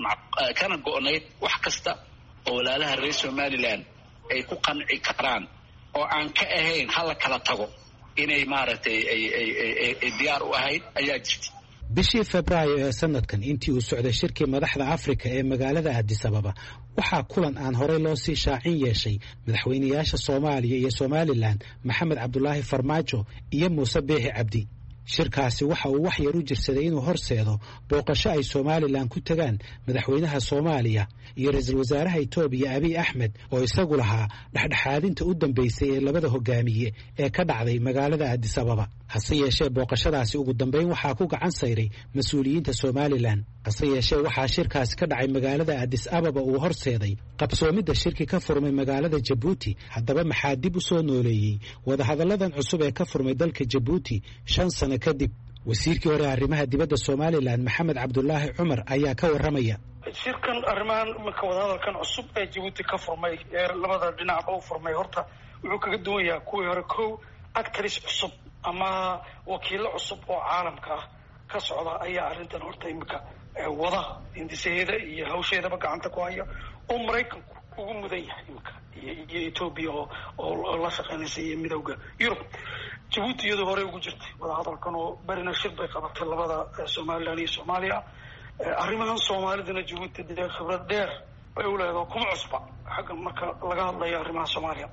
S12: kana go'nayd wax kasta oo walaalaha reer Somaliland ay ku qanci karaan oo aan ka ahayn hala kala tago inay maaragtay ay ay ay diyaar u ahayd ayaa jirtay.
S10: bishii Febraayo ee sanadkan intii uu socday shirkii madaxda Afrika ee magaalada Addis Ababa waxaa kulan aan horey loo sii shaacin yeeshay madaxweynayaasha Soomaaliya iyo Somaliland Maxamed Cabdullaahi Farmaajo iyo Muuse Biixi Cabdi. shirkaasi waxa uu wax yar u jirsaday inuu horseedo booqasho ay Somaliland ku tagaan madaxweynaha Soomaaliya iyo ra'iisul wasaaraha Itoobiya Abiy Ahmed oo isagu lahaa dhexdhexaadinta u dambeysay ee labada hogaamiye ee ka dhacday magaalada Addis Ababa. hase yeeshee booqashadaasi ugu dambeyn waxaa ku gacan sayray mas'uuliyiinta Somaliland. hase yeeshee waxaa shirkaasi ka dhacay magaalada Addis Ababa uu horseeday qabsoomidda shirki ka furmay magaalada Djibouti. haddaba maxaa dib u soo nooleeyey wadahadalladan cusub ee ka furmay dalka Djibouti shan sano kadib? wasiirkii hore arrimaha dibadda Somaliland Maxamed Cabdullaahi Cumar ayaa ka warramaya.
S11: shirkan arrimahan marka wadahadalkan cusub ee Djibouti ka furmay ee labada dhinacba u furmay horta wuxuu kaga duwan yahay kuwii hore kow actors cusub ama wakiilo cusub oo caalamka ah ka socda ayaa arrintan horta imika wada hindiseeda iyo hawsheedaba gacanta ku haya oo Maraykanku ugu mudan yahay imika iyo Ethiopia oo oo la shaqeynaysa iyo midowga Yurub. Djibouti iyadoo hore ugu jirtay wadahadalkan oo barina shir bay qabatay labada Somaliland iyo Soomaaliya. arrimahan Soomaalidana Djibouti dee khibrad dheer bay u leedahay kuma cusba xagga marka laga hadlayo arrimaha Soomaaliya.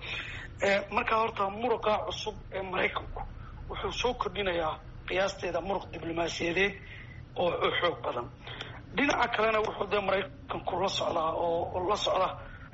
S11: marka horta muruqa cusub ee Maraykanku wuxuu soo kordhinayaa qiyaasteeda muruq diblomaasiyadeed oo xoog badan. dhinaca kalena wuxuu dee Maraykanku la socdaa oo la socda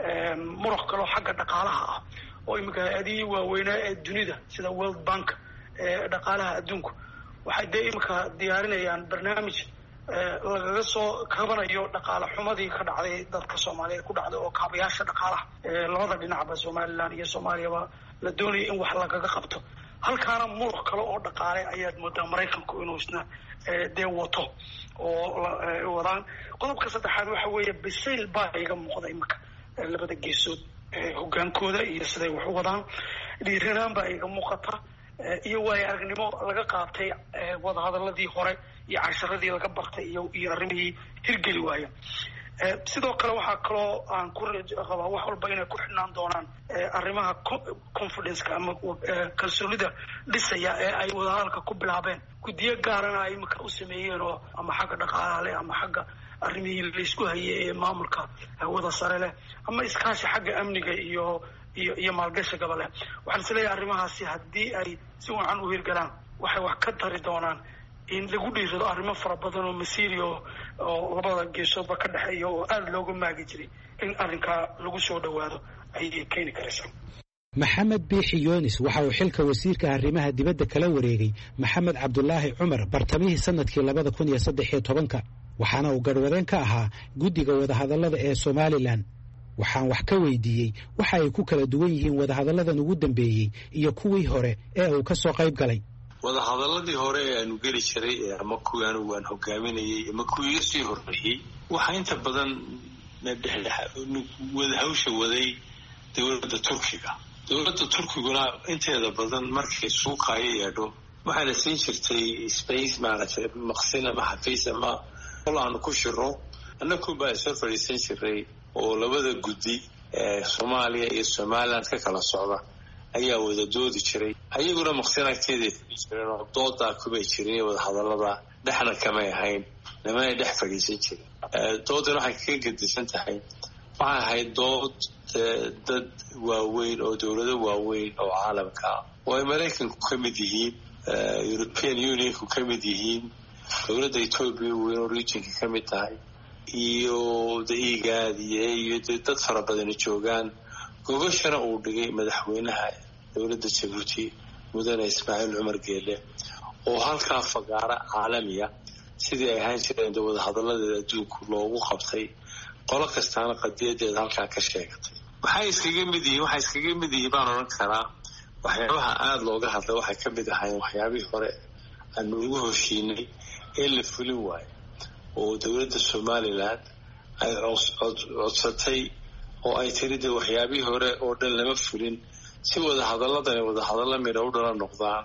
S11: muruq kale oo xagga dhaqaalaha ah oo imika adii waaweynaa ee dunida sida World Bank ee dhaqaalaha adduunku waxay dee imika diyaarinayaan barnaamij lagaga soo kabanayo dhaqaale xumadii ka dhacday dadka Soomaaliyeed ku dhacday oo kaabayaasha dhaqaalaha labada dhinacba Somaliland iyo Soomaaliyaba la doonayay in wax lagaga qabto. halkaana muruq kale oo dhaqaale ayaad moodaa Maraykanku inuu isna dee wato oo wadaan. qodobka saddexaad waxa weeye bisayl baa iga muuqda imika labada geesood hogaankooda iyo siday wax u wadaan. dhiiranaan baa iga muuqata iyo waayo aragnimo laga qaatay wadahadaladii hore iyo casharadii laga bartay iyo iyo arrimihii hirgeli waaya. sidoo kale waxaa kaloo aan ku qabaa wax walba inay ku xidhnaan doonaan arrimaha confidence-ka ama kalsoonida dhisaya ee ay wadahadalka ku bilaabeen. guddiyo gaarana ay imika u sameeyeen oo ama xagga dhaqaalaha leh ama xagga arrimihii laysku hayay ee maamulka hawada sare leh ama iskaashi xagga amniga iyo iyo iyo maalgashigaba leh. waxaan isleeyahay arrimahaasi haddii ay si wacan u hirgalaan waxay wax ka tari doonaan in lagu dhiirado arrimo fara badan oo masiiri oo labada geesoodba ka dhexeeya oo aad looga maagi jiray in arrinkaa lagu soo dhowaado ayay keeni karaysaa.
S10: Maxamed Biixi Yoonis waxa uu xilka wasiirka arrimaha dibadda kala wareegay Maxamed Cabdullaahi Cumar bartamihii sanadkii labada kun iyo saddex iyo tobanka waxaana uu garwadeen ka ahaa guddiga wadahadallada ee Somaliland. waxaan wax ka weydiiyey waxa ay ku kala duwan yihiin wadahadalladan ugu dambeeyey iyo kuwii hore ee uu ka soo qayb galay.
S14: wadahadaladii hore ee aanu geli jiray ama kuwii anigu aan hogaaminayay ama kuwii sii horreeyey waxaa inta badan hawsha waday dowladda Turkiga. dowladda Turkiguna inteeda badan markay suuqaayo yeedho waxaa la siin jirtay space maaragtay maqsin ama xafiis ama qol aanu ku shiro annagu baa soo fadhiisan jiray oo labada guddi ee Soomaaliya iyo Somaliland ka kala socda ayaa wada doodi jiray. ayaguna maqsinaadkeeda jireen oo dooda kubay jireen wada hadallada dhaxna kama ahayn lama dhex fadhiisan jirin. doodana waxay ka gedisan tahay waxay ahayd dood dad waaweyn oo dowlado waaweyn oo caalamka ah oo ay maraykanku ka mid yihiin, European Unionku ka mid yihiin, dowladda Ethiopia weyn oo regionka ka mid tahay, iyo daigaad iyo dad fara badan joogaan. gogashana uu dhigay madaxweynaha dowladda Djibouti mudane Ismaaciil Cumar Geele oo halkaa fagaara caalamiya sidii ay ahaan jireen wada hadaladeeda adduunku loogu qabtay, qolo kastaana qadiyadeeda halkaa ka sheegatay. waxay iskaga mid yihiin waxay iskaga mid yihiin baan oran karaa waxyaabaha aada looga hadlay waxay ka mid ahaayeen waxyaabihii hore aanu ugu heshiinay ee la fulin waayo oo dowladda Somaliland ay codsatay oo ay tirida waxyaabihii hore oo dhan lama fulin si wada hadaladani wada hadalla midho u dhala noqdaan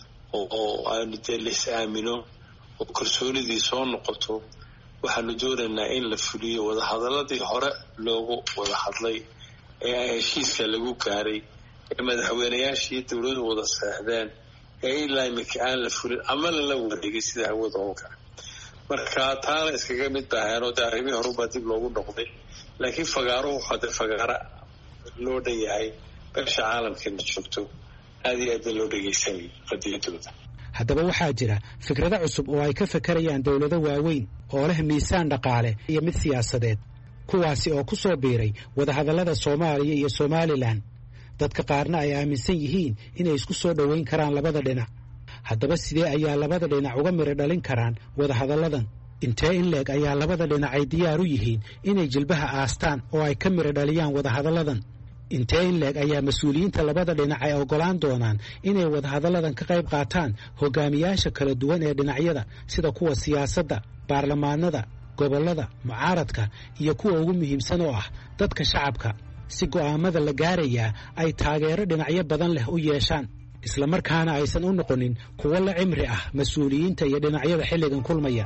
S14: oo aanu dee lis aamino oo kalsoonidii soo noqoto. waxaanu doonaynaa in la fuliyo wada hadaladii hore loogu wada hadlay ee ay heshiiska lagu gaaray ee madaxweynayaashii dowladu wada saxdeen ee ilaa imika aan la fulin ama lala wareegay sida hawada oo kale. marka taana iskaga mid baaheen oo arrimihii horubaa dib loogu noqday, laakiin fagaaruhu hadda fagaara loo dhan yahay beesha caalamkana joogto aad iyo aad loo dhegaysanay qadiyadooda.
S10: haddaba waxaa jira fikrado cusub oo ay ka fakarayaan dowlado waaweyn oo leh miisaan dhaqaale iyo mid siyaasadeed, kuwaasi oo ku soo biiray wadahadallada Soomaaliya iyo Somaliland. dadka qaarna ay aaminsan yihiin inay isku soo dhoweyn karaan labada dhinac. haddaba sidee ayaa labada dhinac uga miro dhalin karaan wadahadalladan? intee in leeg ayaa labada dhinac ay diyaar u yihiin inay jilbaha aastaan oo ay ka miro dhaliyaan wadahadalladan? intee in leeg ayaa mas-uuliyiinta labada dhinac ay ogolaan doonaan inay wadahadalladan ka qayb qaataan hogaamiyaasha kala duwan ee dhinacyada sida kuwa siyaasadda, baarlamaanada, gobollada, mucaaradka iyo kuwa ugu muhiimsan oo ah dadka shacabka, si go'aamada la gaarayaa ay taageero dhinacyo badan leh u yeeshaan, islamarkaana aysan u noqonin kuwo la cimri ah mas-uuliyiinta iyo dhinacyada xilligan kulmaya.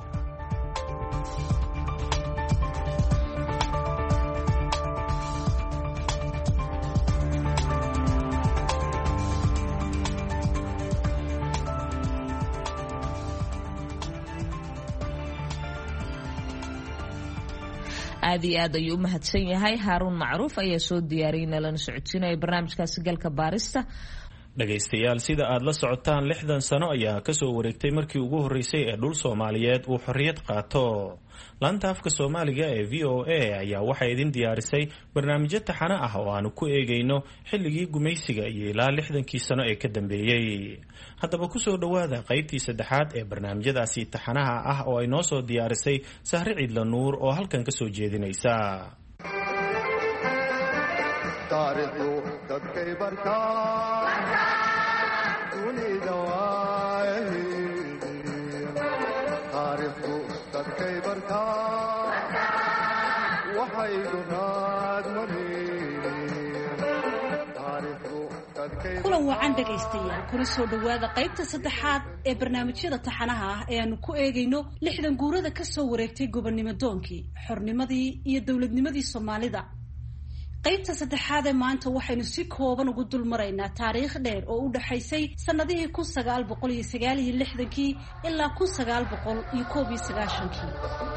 S2: aad iyo aad ayuu u mahadsan yahay Haaruun Macruuf ayaa soo diyaariyay nalana socodsiinaya barnaamijkaasi galka baarista.
S1: dhagaystayaal, sida aad la socotaan lixdan sano ayaa kasoo wareegtay markii ugu horeysay ee dhul Soomaaliyeed uu xorriyad qaato. laanta afka Soomaaliga ee V O A ayaa waxay idin diyaarisay barnaamijyo taxane ah oo aanu ku eegayno xilligii gumaysiga iyo ilaa lixdankii sano ee ka dambeeyay. haddaba ku soo dhowaada qaybtii saddexaad ee barnaamijyadaasi taxanaha ah oo ay noo soo diyaarisay Sahre Ciidla Nuur oo halkan ka soo jeedinaysa.
S15: taariikhdu dadkay barkaa dunida waayeen, taariikhdu dadkay barkaa waxay dunaad mareen, taariikhdu dadkay.
S16: kulan wacan dhagaystayaal, kuna soo dhowaada qaybta saddexaad ee barnaamijyada taxanaha ah ee aanu ku eegayno lixdan guurada ka soo wareegtay gobonnimo doonkii, xornimadii iyo dowladnimadii Soomaalida. qaybta saddexaad ee maanta waxaynu si kooban ugu dul maraynaa taariikh dheer oo u dhaxaysay sanadihii kun sagaal boqol iyo sagaal iyo lixdankii ilaa kun sagaal boqol iyo koob iyo sagaashankii.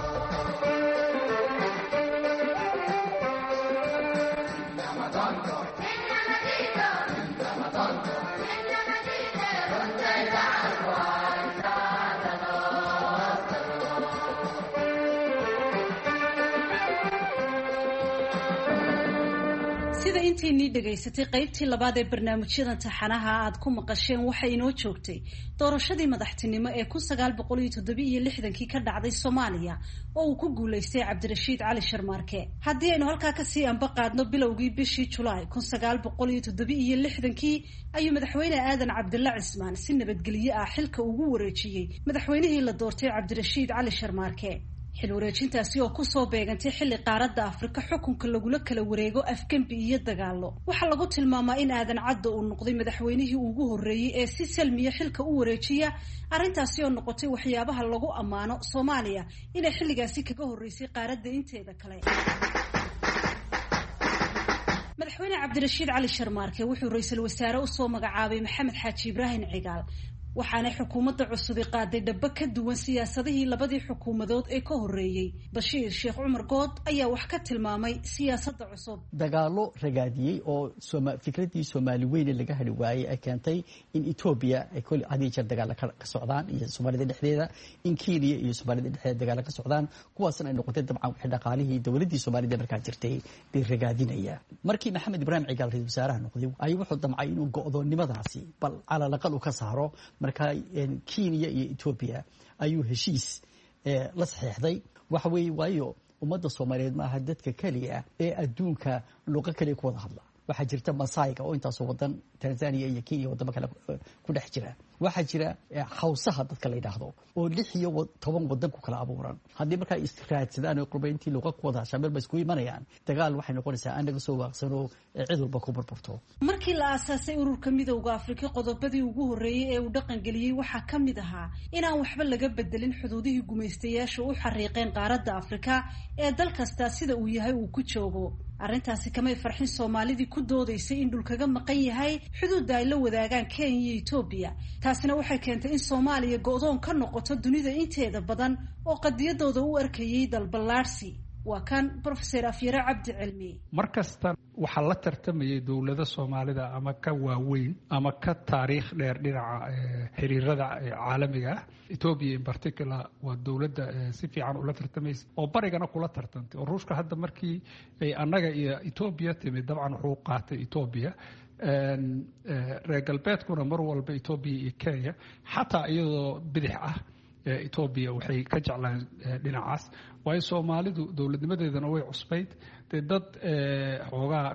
S16: sida intiinii dhegaysatay qaybtii labaad ee barnaamijyada taxanaha aad ku maqasheen waxay inoo joogtay doorashadii madaxtinimo ee kun sagaal boqol iyo toddoba iyo lixdankii ka dhacday Soomaaliya oo uu ku guulaystay Cabdirashiid Cali Sharmaarke. haddii aynu halkaa kasii anba qaadno bilowgii bishii Julaay kun sagaal boqol iyo toddoba iyo lixdankii ayuu madaxweyne Aadan Cabdulla Cismaan si nabadgelyo ah xilka ugu wareejiyey madaxweynihii la doortay Cabdirashiid Cali Sharmaarke. xil wareejintaasi oo kusoo beegantay xilli qaaradda Afrika xukunka lagula kala wareego afgembi iyo dagaalo. waxaa lagu tilmaamaa in Aadan Cadde uu noqday madaxweynihii ugu horreeyey ee si salmiya xilka u wareejiya, arrintaasi oo noqotay waxyaabaha lagu ammaano Soomaaliya inay xilligaasi kaga horreysay qaaradda inteeda kale. madaxweyne Cabdirashiid Cali Sharmaarke wuxuu ra'iisul wasaare u soo magacaabay Maxamed Xaaji Ibraahim Cigaal waxaana xukuumadda cusubi qaaday dhaba ka duwan siyaasadihii labadii xukuumadood ee ka horreeyey. Bashiir Sheekh Cumar Good ayaa wax ka tilmaamay siyaasadda cusub.
S17: dagaalo ragaadiyey oo fikradii Soomaali weyne laga hadhi waayey ay keentay in Ethiopia ay kul hadii jeer dagaal ka socdaan iyo Soomaalida dhexdeeda, in Kenya iyo Soomaalida dhexdeeda dagaal ka socdaan, kuwaasna ay noqotay dabcan wixii dhaqaalihii dawladii Soomaalida markaa jirtay bay ragaadinaya. markii Maxamed Ibrahim Cigaal ra'iisul wasaaraha noqday ay wuxuu damcay inuu go'doonnimadaasi bal cala laqal u ka saaro. marka Kenya iyo Ethiopia ayuu heshiis la saxeexday. waxa weeye waayo ummadda Soomaaliyeed ma aha dadka kaliya ee adduunka luqad kale ku wada hadla. waxaa jirta Maasaiga oo intaas wadan Tanzania iyo Kenya wadamo kale ku dhex jira. waxaa jira Hawsaha dadka la yiraahdo oo lix iyo toban wadan ku kala abuuran. haddii markaa istiraadsadaan oo qurbayntii luqad ku wada shamil ba isku imanayaan, dagaal waxay noqonaysaa anaga soo waaqsano cid walba ku burburto.
S16: markii la aasaasay ururka midowga Afrika, qodobadii ugu horeeyay ee uu dhaqan geliyay waxaa ka mid ahaa inaan waxba laga bedelin xuduudihii gumaystayaasha u xariiqeen qaaradda Afrika ee dal kasta sida uu yahay uu ku joogo. arrintaasi kamay farxin Soomaalidii ku doodaysay in dhulkaga maqan yahay xuduudda ay la wadaagaan Kenya iyo Ethiopia. taasina waxay keentay in Soomaaliya go'doon ka noqoto dunida inteeda badan oo qadiyadooda u arkayay dal ballaarsi. waa kan Professor Afyare Cabdi Cilmi.
S18: markasta waxaa la tartamayay dowladda Soomaalida ama ka waaweyn ama ka taariikh dheer dhinaca xiriirada caalamiga ah. Ethiopia in particular waa dowladda si fiican ula tartamaysa oo barigana kula tartantay. oo Ruushka hadda markii ay annaga iyo Ethiopia timid dabcan wuxuu qaatay Ethiopia. reer galbeedkuna mar walba Ethiopia iyo Kenya xataa iyadoo bidix ah Ethiopia waxay ka jeclaan dhinacaas. waayo Soomaalidu dowladnimadeedana way cusbayd, dee dad xoogaa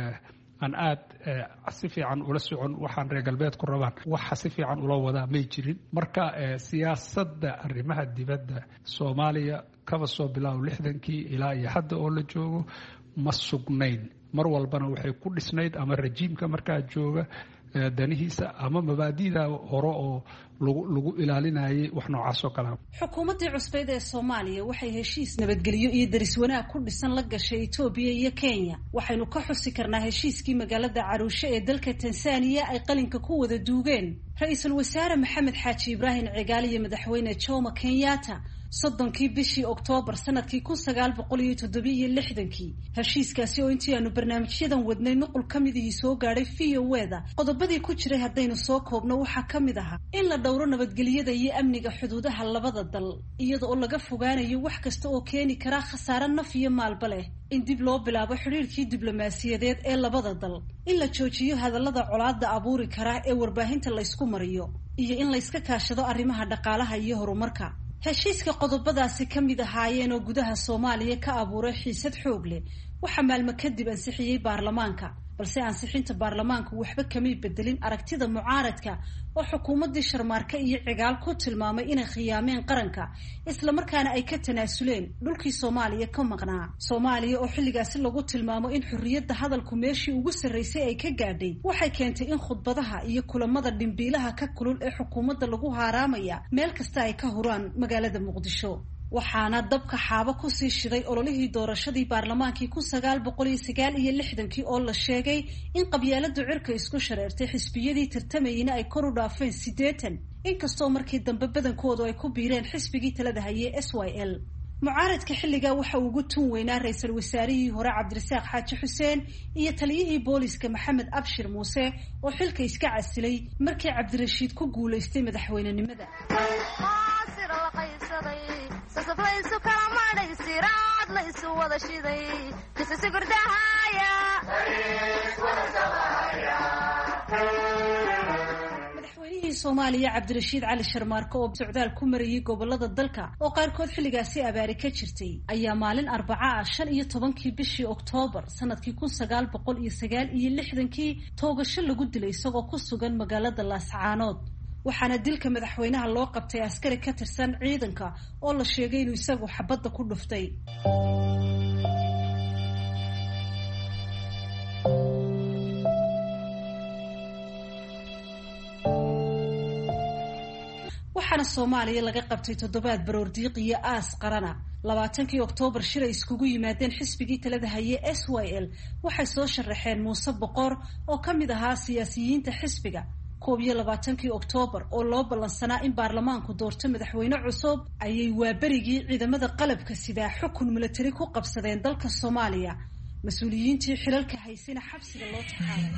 S18: aan aad si fiican ula socon waxaan reer galbeedku rabaan waxa si fiican ula wadaa may jirin. marka siyaasadda arrimaha dibadda Soomaaliya kaba soo bilaabo lixdankii ilaa iyo hadda oo la joogo ma sugnayn. mar walbana waxay ku dhisnayd ama rajiimka markaa jooga danihiisa ama mabaadi'da hore oo lagu ilaalinayay wax noocaas oo kale.
S16: xukuumaddii cusbeyd ee Soomaaliya waxay heshiis nabadgelyo iyo daris wanaag ku dhisan la gashay Ethiopia iyo Kenya. waxaynu ka xusi karnaa heshiiskii magaalada Arusha ee dalka Tanzania ay qalinka ku wada duugeen ra'iisul wasaare Maxamed Xaaji Ibrahim Cigaal iyo madaxweyne Jomo Kenyatta soddonkii bishii Oktoobar sanadkii kun sagaal boqol iyo toddoba iyo lixdankii. heshiiskaasi oo intii aanu barnaamijyadan wadnay nuqul ka midihii soo gaadhay V O A da qodobadii ku jiray haddaynu soo koobno waxaa ka mid ahaa in la dhowro nabadgelyada iyo amniga xuduudaha labada dal iyada oo laga fogaanayo wax kasta oo keeni kara khasaare naf iyo maalba leh, in dib loo bilaabo xiriirkii diblomaasiyadeed ee labada dal, in la joojiyo hadallada colaadda abuuri kara ee warbaahinta laysku mariyo, iyo in layska kaashado arrimaha dhaqaalaha iyo horumarka. heshiiska qodobadaasi ka mid ahaayeen oo gudaha Soomaaliya ka abuuray xiisad xoog leh waxaa maalmo kadib ansixiyey baarlamaanka. balse ansixinta baarlamaanku waxba kamay bedelin aragtida mucaaradka oo xukuumaddii Sharmaarka iyo Cigaal ku tilmaamay inay khiyaameen qaranka isla markaana ay ka tanaasuleen dhulkii Soomaaliya ka maqnaa. Soomaaliya oo xilligaasi lagu tilmaamo in xurriyadda hadalku meeshii ugu sarreysay ay ka gaadhay waxay keentay in khudbadaha iyo kulamada dhimbiilaha ka kulul ee xukuumadda lagu haaraamaya meel kasta ay ka huraan magaalada Muqdisho. waxaana dabka xaabo ku sii shiday ololihii doorashadii baarlamaankii kun sagaal boqol iyo sagaal iyo lixdankii oo la sheegay in qabyaaladu cirka isku shareertay xisbiyadii tartamayna ay kor u dhaafeen siddeetan, inkastoo markii dambe badankoodu ay ku biireen xisbigii talada hayay S Y L. mucaaradka xilligaa waxa uu ugu tun weynaa ra'iisul wasaarihii hore Cabdirasaaq Xaaji Xuseen iyo taliyihii booliska Maxamed Abshir Muuse oo xilka iska casilay markii Cabdirashiid ku guuleystay madaxweynenimada. madaxweynihii Soomaaliya Cabdirashiid Cali Sharmaarka oo socdaal ku marayay gobolada dalka oo qaarkood xilligaasi abaari ka jirtay ayaa maalin Arbaca ah shan iyo tobankii bishii Oktoobar sanadkii kun sagaal boqol iyo sagaal iyo lixdankii toogasho lagu dilay isagoo ku sugan magaalada Laascaanood. waxaana dilka madaxweynaha loo qabtay askari ka tirsan ciidanka oo la sheegay inuu isagu xabadda ku dhuftay. waxaana Soomaaliya laga qabtay toddobaad baroordiiq iyo aas qarana. labaatankii Oktoobar shir ay iskugu yimaadeen xisbigii talada hayay S Y L waxay soo sharaxeen Muuse Boqor oo ka mid ahaa siyaasiyiinta xisbiga, koob iyo labaatankii oktoobar oo loo ballansanaa in baarlamaanku doorto madaxweyne cusub ayay waaberigii ciidamada qalabka sidaa xukun milatari ku qabsadeen dalka soomaaliya mas-uuliyiintii xilalka haysana xabsiga loo taxaalay.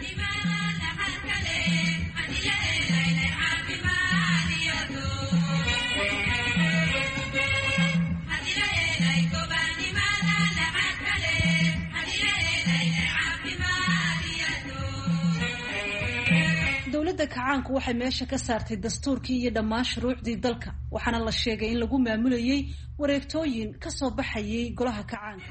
S16: dowladda kacaanku waxay meesha ka saartay dastuurkii iyo dhammaan shuruucdii dalka waxaana la sheegay in lagu maamulayay wareegtooyin ka soo baxayay golaha kacaanka.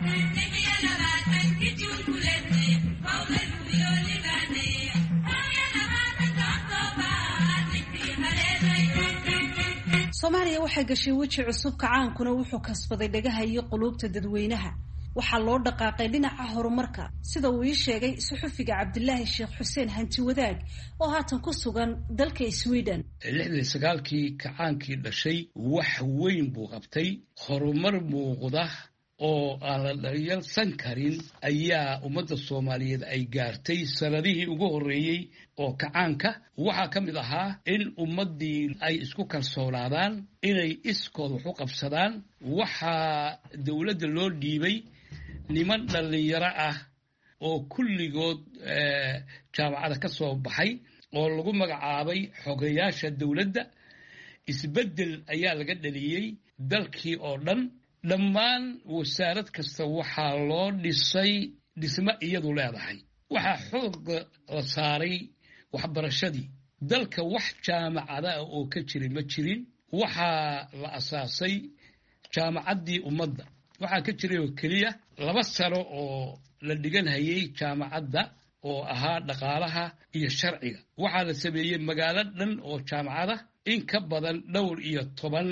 S16: soomaaliya waxay gashay weji cusub, kacaankuna wuxuu kasbaday dhagaha iyo quluubta dadweynaha. waxaa loo dhaqaaqay dhinaca horumarka sida uu ii sheegay suxufiga cabdilaahi sheekh xuseen hanti wadaag oo haatan ku sugan dalka Sweden.
S19: lixdan sagaalkii kacaankii dhashay wax weyn buu qabtay, horumar muuqda oo aan la dhayalsan karin ayaa ummadda Soomaaliyeed ay gaartay sanadihii ugu horeeyay oo kacaanka. waxaa ka mid ahaa in ummadii ay isku kalsoonaadaan, inay iskood wax u qabsadaan. waxaa dowladda loo dhiibay niman dhalinyaro ah oo kulligood jaamacada ka soo baxay oo lagu magacaabay xogayaasha dowladda. isbeddel ayaa laga dhaliyey dalkii oo dhan. dhammaan wasaarad kasta waxaa loo dhisay dhismo iyadu leedahay. waxaa xoog la saaray waxbarashadii. dalka wax jaamacada ah oo ka jiray ma jirin. waxaa la asaasay jaamacaddii ummadda. waxaa ka jiray oo keliya laba sano oo la dhiganhayay jaamacadda oo ahaa dhaqaalaha iyo sharciga. waxaa la sameeyey magaalo dhan oo jaamacada, in ka badan dhowr iyo toban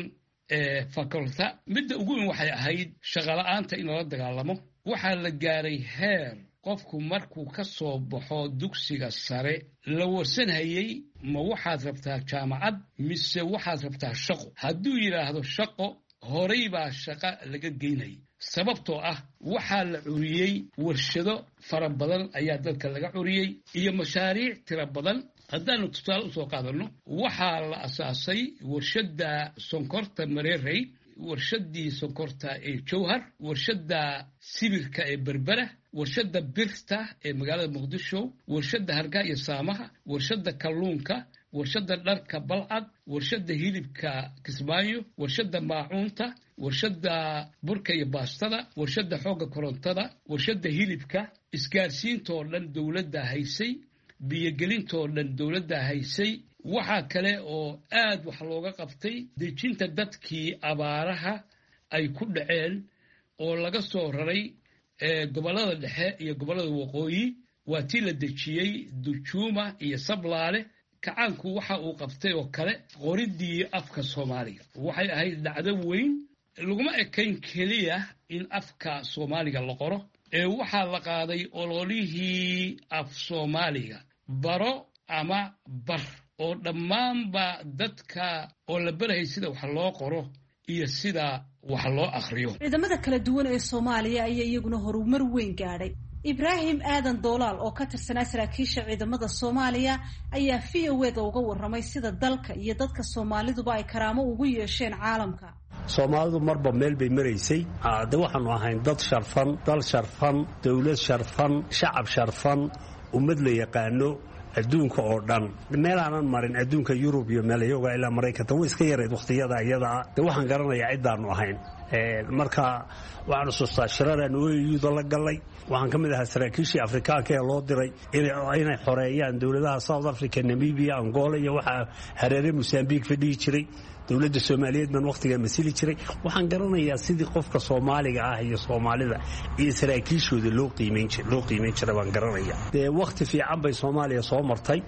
S19: faculta. midda ugu weyn waxay ahayd shaqala-aanta in lala dagaalamo. waxaa la gaaray heer qofku markuu ka soo baxo dugsiga sare la warsanhayay, ma waxaad rabtaa jaamacad mise waxaad rabtaa shaqo. hadduu yidhaahdo shaqo, horay baa shaqo laga geynayay. sababtoo ah waxaa la curiyey warshado fara badan ayaa dalka laga curiyey iyo mashaariic tiro badan. haddaanu tusaale usoo qaadano, waxaa la asaasay warshadda sonkorta mareerey, warshadii sonkorta ee jowhar, warshadda sibirka ee berbera, warshadda birta ee magaalada muqdisho, warshadda hargaha iyo saamaha, warshadda kalluunka, warshadda dharka balcad, warshadda hilibka kismaayo, warshadda maacuunta, warshadda burka iyo baastada, warshadda xoogga korontada, warshadda hilibka. isgaarsiintoo dhan dowladda haysay, biyogelintoo dhan dowladda haysay. waxaa kale oo aad wax looga qabtay dejinta dadkii abaaraha ay ku dhaceen oo laga soo raray gobollada dhexe iyo gobollada waqooyi. waa tii la dejiyey dujuuma iyo sablaale. kacaanku waxa uu qabtay oo kale qoridii afka Soomaaliga. waxay ahayd dhacdo weyn. laguma ekayn keliya in afka Soomaaliga la qoro, ee waxaa la qaaday ololihii af Soomaaliga baro ama bar, oo dhammaanba dadka oo la barahay sida wax loo qoro iyo sida wax loo akhriyo.
S16: ciidamada kala duwan ee Soomaaliya ayaa iyaguna horumar weyn gaadhay. ibraahim aadan doolaal oo ka tirsanaa saraakiisha ciidamada Soomaaliya ayaa V O A da uga warramay sida dalka iyo dadka Soomaaliduba ay karaamo ugu yeesheen caalamka.
S4: Soomaalidu marba meel bay maraysay. de waxaanu ahayn dad sharfan, dal sharfan, dawlad sharfan, shacab sharfan, ummad la yaqaano adduunka oo dhan. meel aanan marin adduunka Yurub iyo meel iyaga ilaa Mareykanka way iska yareed waqtiyada iyada. de waxaan garanayaa cidaanu ahayn. marka waxaan xusuustaa shiraraan ooyiyada la galay. waxaan ka mid ahaa saraakiishii Afrikaanka ee loo diray inay xoreeyaan dawladaha South Africa, Namibia, Angola iyo waxa hareere Mozambique fadhiyi jiray. dawladda Soomaaliyeed man waqtiga masili jiray. waxaan garanayaa sidii qofka Soomaaliga ah iyo Soomaalida iyo saraakiishooda loo qiimeyn jiray loo qiimeyn jiray baan garanayaa. de waqti fiican bay Soomaaliya soo martay.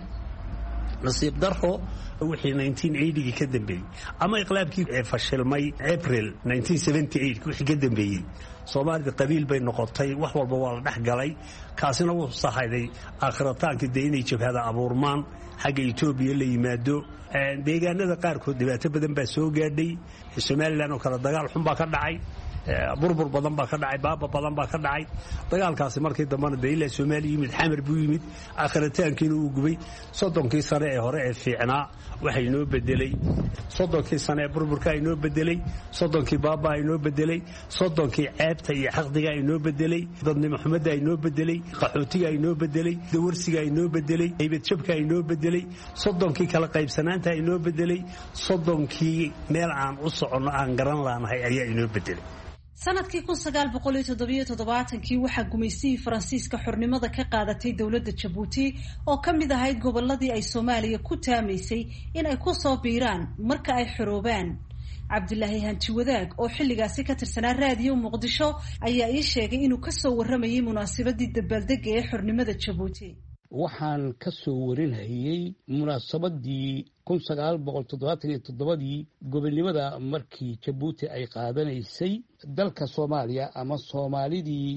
S4: nasiib daro wixii nineteen eighty ka dambeeyay ama iqlaabkii ee fashilmay April nineteen seventy-eight wixii ka dambeeyay, Soomaalida qabiil bay noqotay. wax walba waa la dhex galay. kaasina wuxuu saxayday aakhirataanka de inay jabhada abuurmaan xagga Itoobiya la yimaado. deegaanada qaarkood dhibaato badan baa soo gaadhay. Somaliland oo kala dagaal xun baa ka dhacay. burbur badan baa ka dhacay baaba badan baa ka dhacay dagaalkaasi markii dambana dee ilaa soomaaliya yimid xamar buu yimid aakhiritaankiina uu gubay soddonkii sane ee hore ee fiicnaa waxay inoo bedelay soddonkii sane ee burburka inoo bedelay soddonkii baaba inoo bedelay soddonkii ceebta iyo xaqdiga inoo bedelay dadnimo xumada inoo bedelay qaxootiga inoo bedelay dawarsiga inoo bedelay haybad jabka inoo bedelay soddonkii kala qaybsanaanta inoo bedelay soddonkii meel aan u soconno aan garan laanahay ayaa inoo bedelay
S16: sanadkii kun sagaal boqol iyo toddobiyo toddobaatankii waxaa gumaystihii faransiiska xornimada ka qaadatay dowladda jabuuti oo ka mid ahayd gobolladii ay soomaaliya ku taamaysay in ay ku soo biiraan marka ay xoroobaan cabdilaahi hanti wadaag oo xilligaasi ka tirsanaa raadiyo muqdisho ayaa ii sheegay inuu kasoo warramayay munaasabadii dabaaldega ee xornimada jabuuti
S19: waxaan ka soo warinhayey munaasabadii kun sagaal boqol toddobaatan iyo toddobadii gobonimada markii jabuuti ay qaadanaysay dalka soomaaliya ama soomaalidii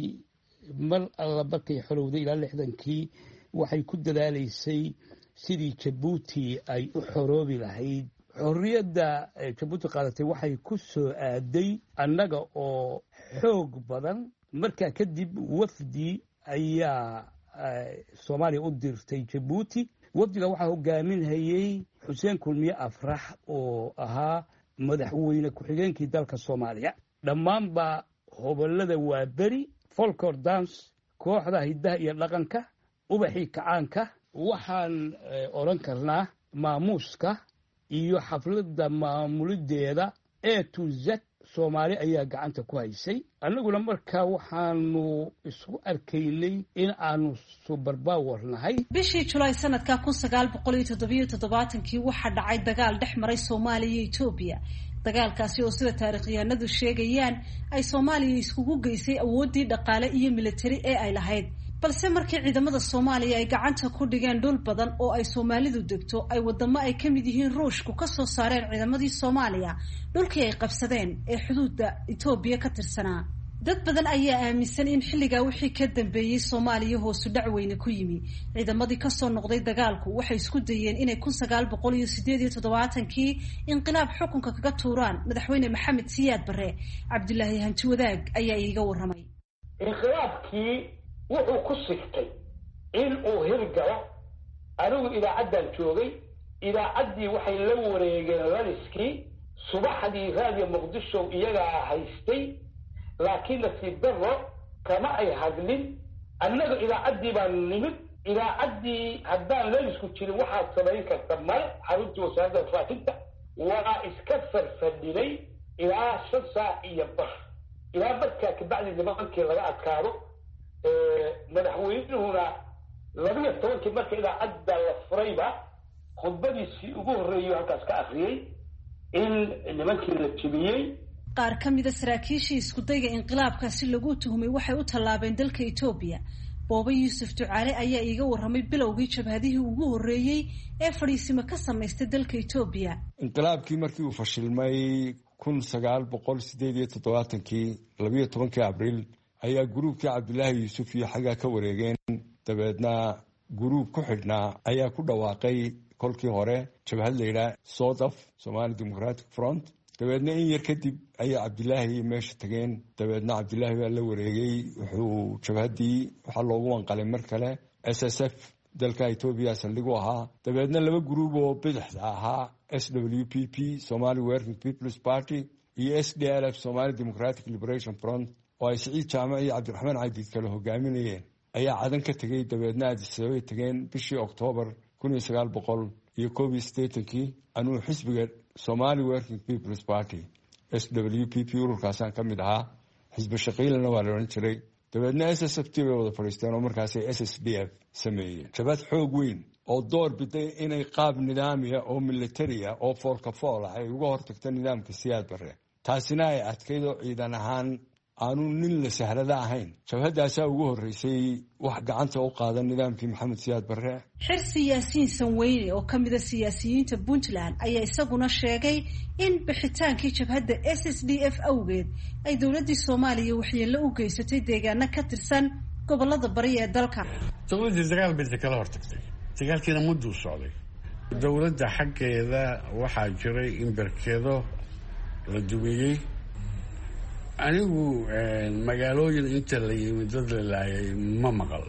S19: mar alla markay xorowday ilaa lixdankii waxay ku dadaalaysay sidii jabuuti ay u xoroobi lahayd xorriyadda jabuuti qaadatay waxay ku soo aaday annaga oo xoog badan markaa kadib wafdi ayaa soomaaliya u dirtay jabuuti wafdiga waxaa hogaaminhayey xuseen kulmiye afrax oo ahaa madaxweyne ku-xigeenkii dalka soomaaliya dhammaanba hobolada waa beri folkor dance kooxda hiddaha iyo dhaqanka ubaxii kacaanka waxaan odhan karnaa maamuuska iyo xafladda maamulideeda e to z soomaali ayaa gacanta ku haysay annaguna markaa waxaanu isku arkaynay in aanu subarbaawar nahay
S16: bishii julaay sanadka kun sagaal boqol iyo toddobiyo toddobaatankii waxaa dhacay dagaal dhex maray soomaaliya iyo etoobiya dagaalkaasi oo sida taarikhyahanadu sheegayaan ay soomaaliya iskugu geysay awooddii dhaqaale iyo militari ee ay lahayd balse markii ciidamada soomaaliya ay gacanta ku dhigeen dhul badan oo ay soomaalidu degto ay wadamo ay ka mid yihiin ruushku ka soo saareen ciidamadii soomaaliya dhulkii ay qabsadeen ee xuduudda etoobiya ka tirsanaa dad badan ayaa aaminsan in xilligaa wixii ka dambeeyey soomaaliya hoosu dhac weyne ku yimi ciidamadii kasoo noqday dagaalku waxay isku dayeen inay kun sagaal boqol iyo sideed iyo toddobaatankii inqilaab xukunka kaga tuuraan madaxweyne maxamed siyaad barre cabdilaahi hanti wadaag ayaa iiga warramay
S20: wuxuu ku sigtay in uu hirgalo anigu idaacaddan joogay idaacaddii waxay la wareegeen laliskii subaxdii raadiyo muqdisho iyagaa haystay laakiin nasiib darro kama ay hadlin annaga idaacaddii baan nimid idaacaddii haddaan lalisku jirin waxaad samayn karta male xaruntii wasaaradda faafinta waa iska farfadhinay ilaa shan saac iyo bar ilaa badkaa kabacdi nimankii laga adkaado madaxweynuhuna labiyo tobankii marka idaacadda la furayba khudbadiisii ugu horreeyay halkaas ka akriyey in nimankii la jebiyey
S16: qaar ka mida saraakiishii iskudayga inqilaabkaasi lagu tuhumay waxay u tallaabeen dalka etoobiya booba yuusuf ducaale ayaa iiga warramay bilowgii jabhadihii ugu horreeyey ee fadhiisimo ka samaystay dalka etoobiya
S21: inqilaabkii markii uu fashilmay kun sagaal boqol sideed iyo toddobaatankii labiyo tobankii abriil ayaa guruubkii cabdilaahi yuusuf iyo xaggaa ka wareegeen dabeedna guruub ku xidhnaa ayaa ku dhawaaqay kolkii hore jabhad layidhaha sodaf somali democratic front dabeedna in yar kadib ayaa cabdilaahi meesha tageen dabeedna cabdilaahi baa la wareegay wuxuu jabhaddii waxaa loogu wanqalay mar kale s s f dalka etoobiya saldhig u ahaa dabeedna laba guruub oo bidixda ahaa s w p p somali working peoples party iyo s d l f somali democratic liberation front oo ay siciid jaamac iyo cabdiraxmaan cadiid kale hogaaminayeen ayaa cadan ka tegey dabeedna addisababay tageen bishii oktoobar kun iyo sagaal boqol iyo koob iyo siddeetankii anuu xisbiga somali working peoples party s w p p ururkaasaan ka mid ahaa xisbi shaqiilana waa la odhan jiray dabeedna s s f t bay wada fadhiisteen oo markaasay s s d f sameeyeen jabhad xoog weyn oo door biday inay qaab nidaamiya oo militariya oo foolka fool ah ay uga hortagto nidaamka siyaad barre taasina ay adkayd oo ciidan ahaan aanu nin la sahlada ahayn jabhaddaasaa ugu horreysay wax gacanta u qaadan nidaamkii maxamed siyaad barre
S16: xirsi yaasiin sanweyne oo ka mida siyaasiyiinta puntland ayaa isaguna sheegay in bixitaankii jabhadda s s d f awgeed ay dowladdii soomaaliya waxyeello u geysatay deegaano ka tirsan gobolada bari ee dalka
S22: dowladdii dagaal bay kala hortagtay dagaalkiina mudduu socday dowladda xaggeeda waxaa jiray in berkedo la dumeeyey anigu magaalooyin inta la yimid dad la laayay ma maqal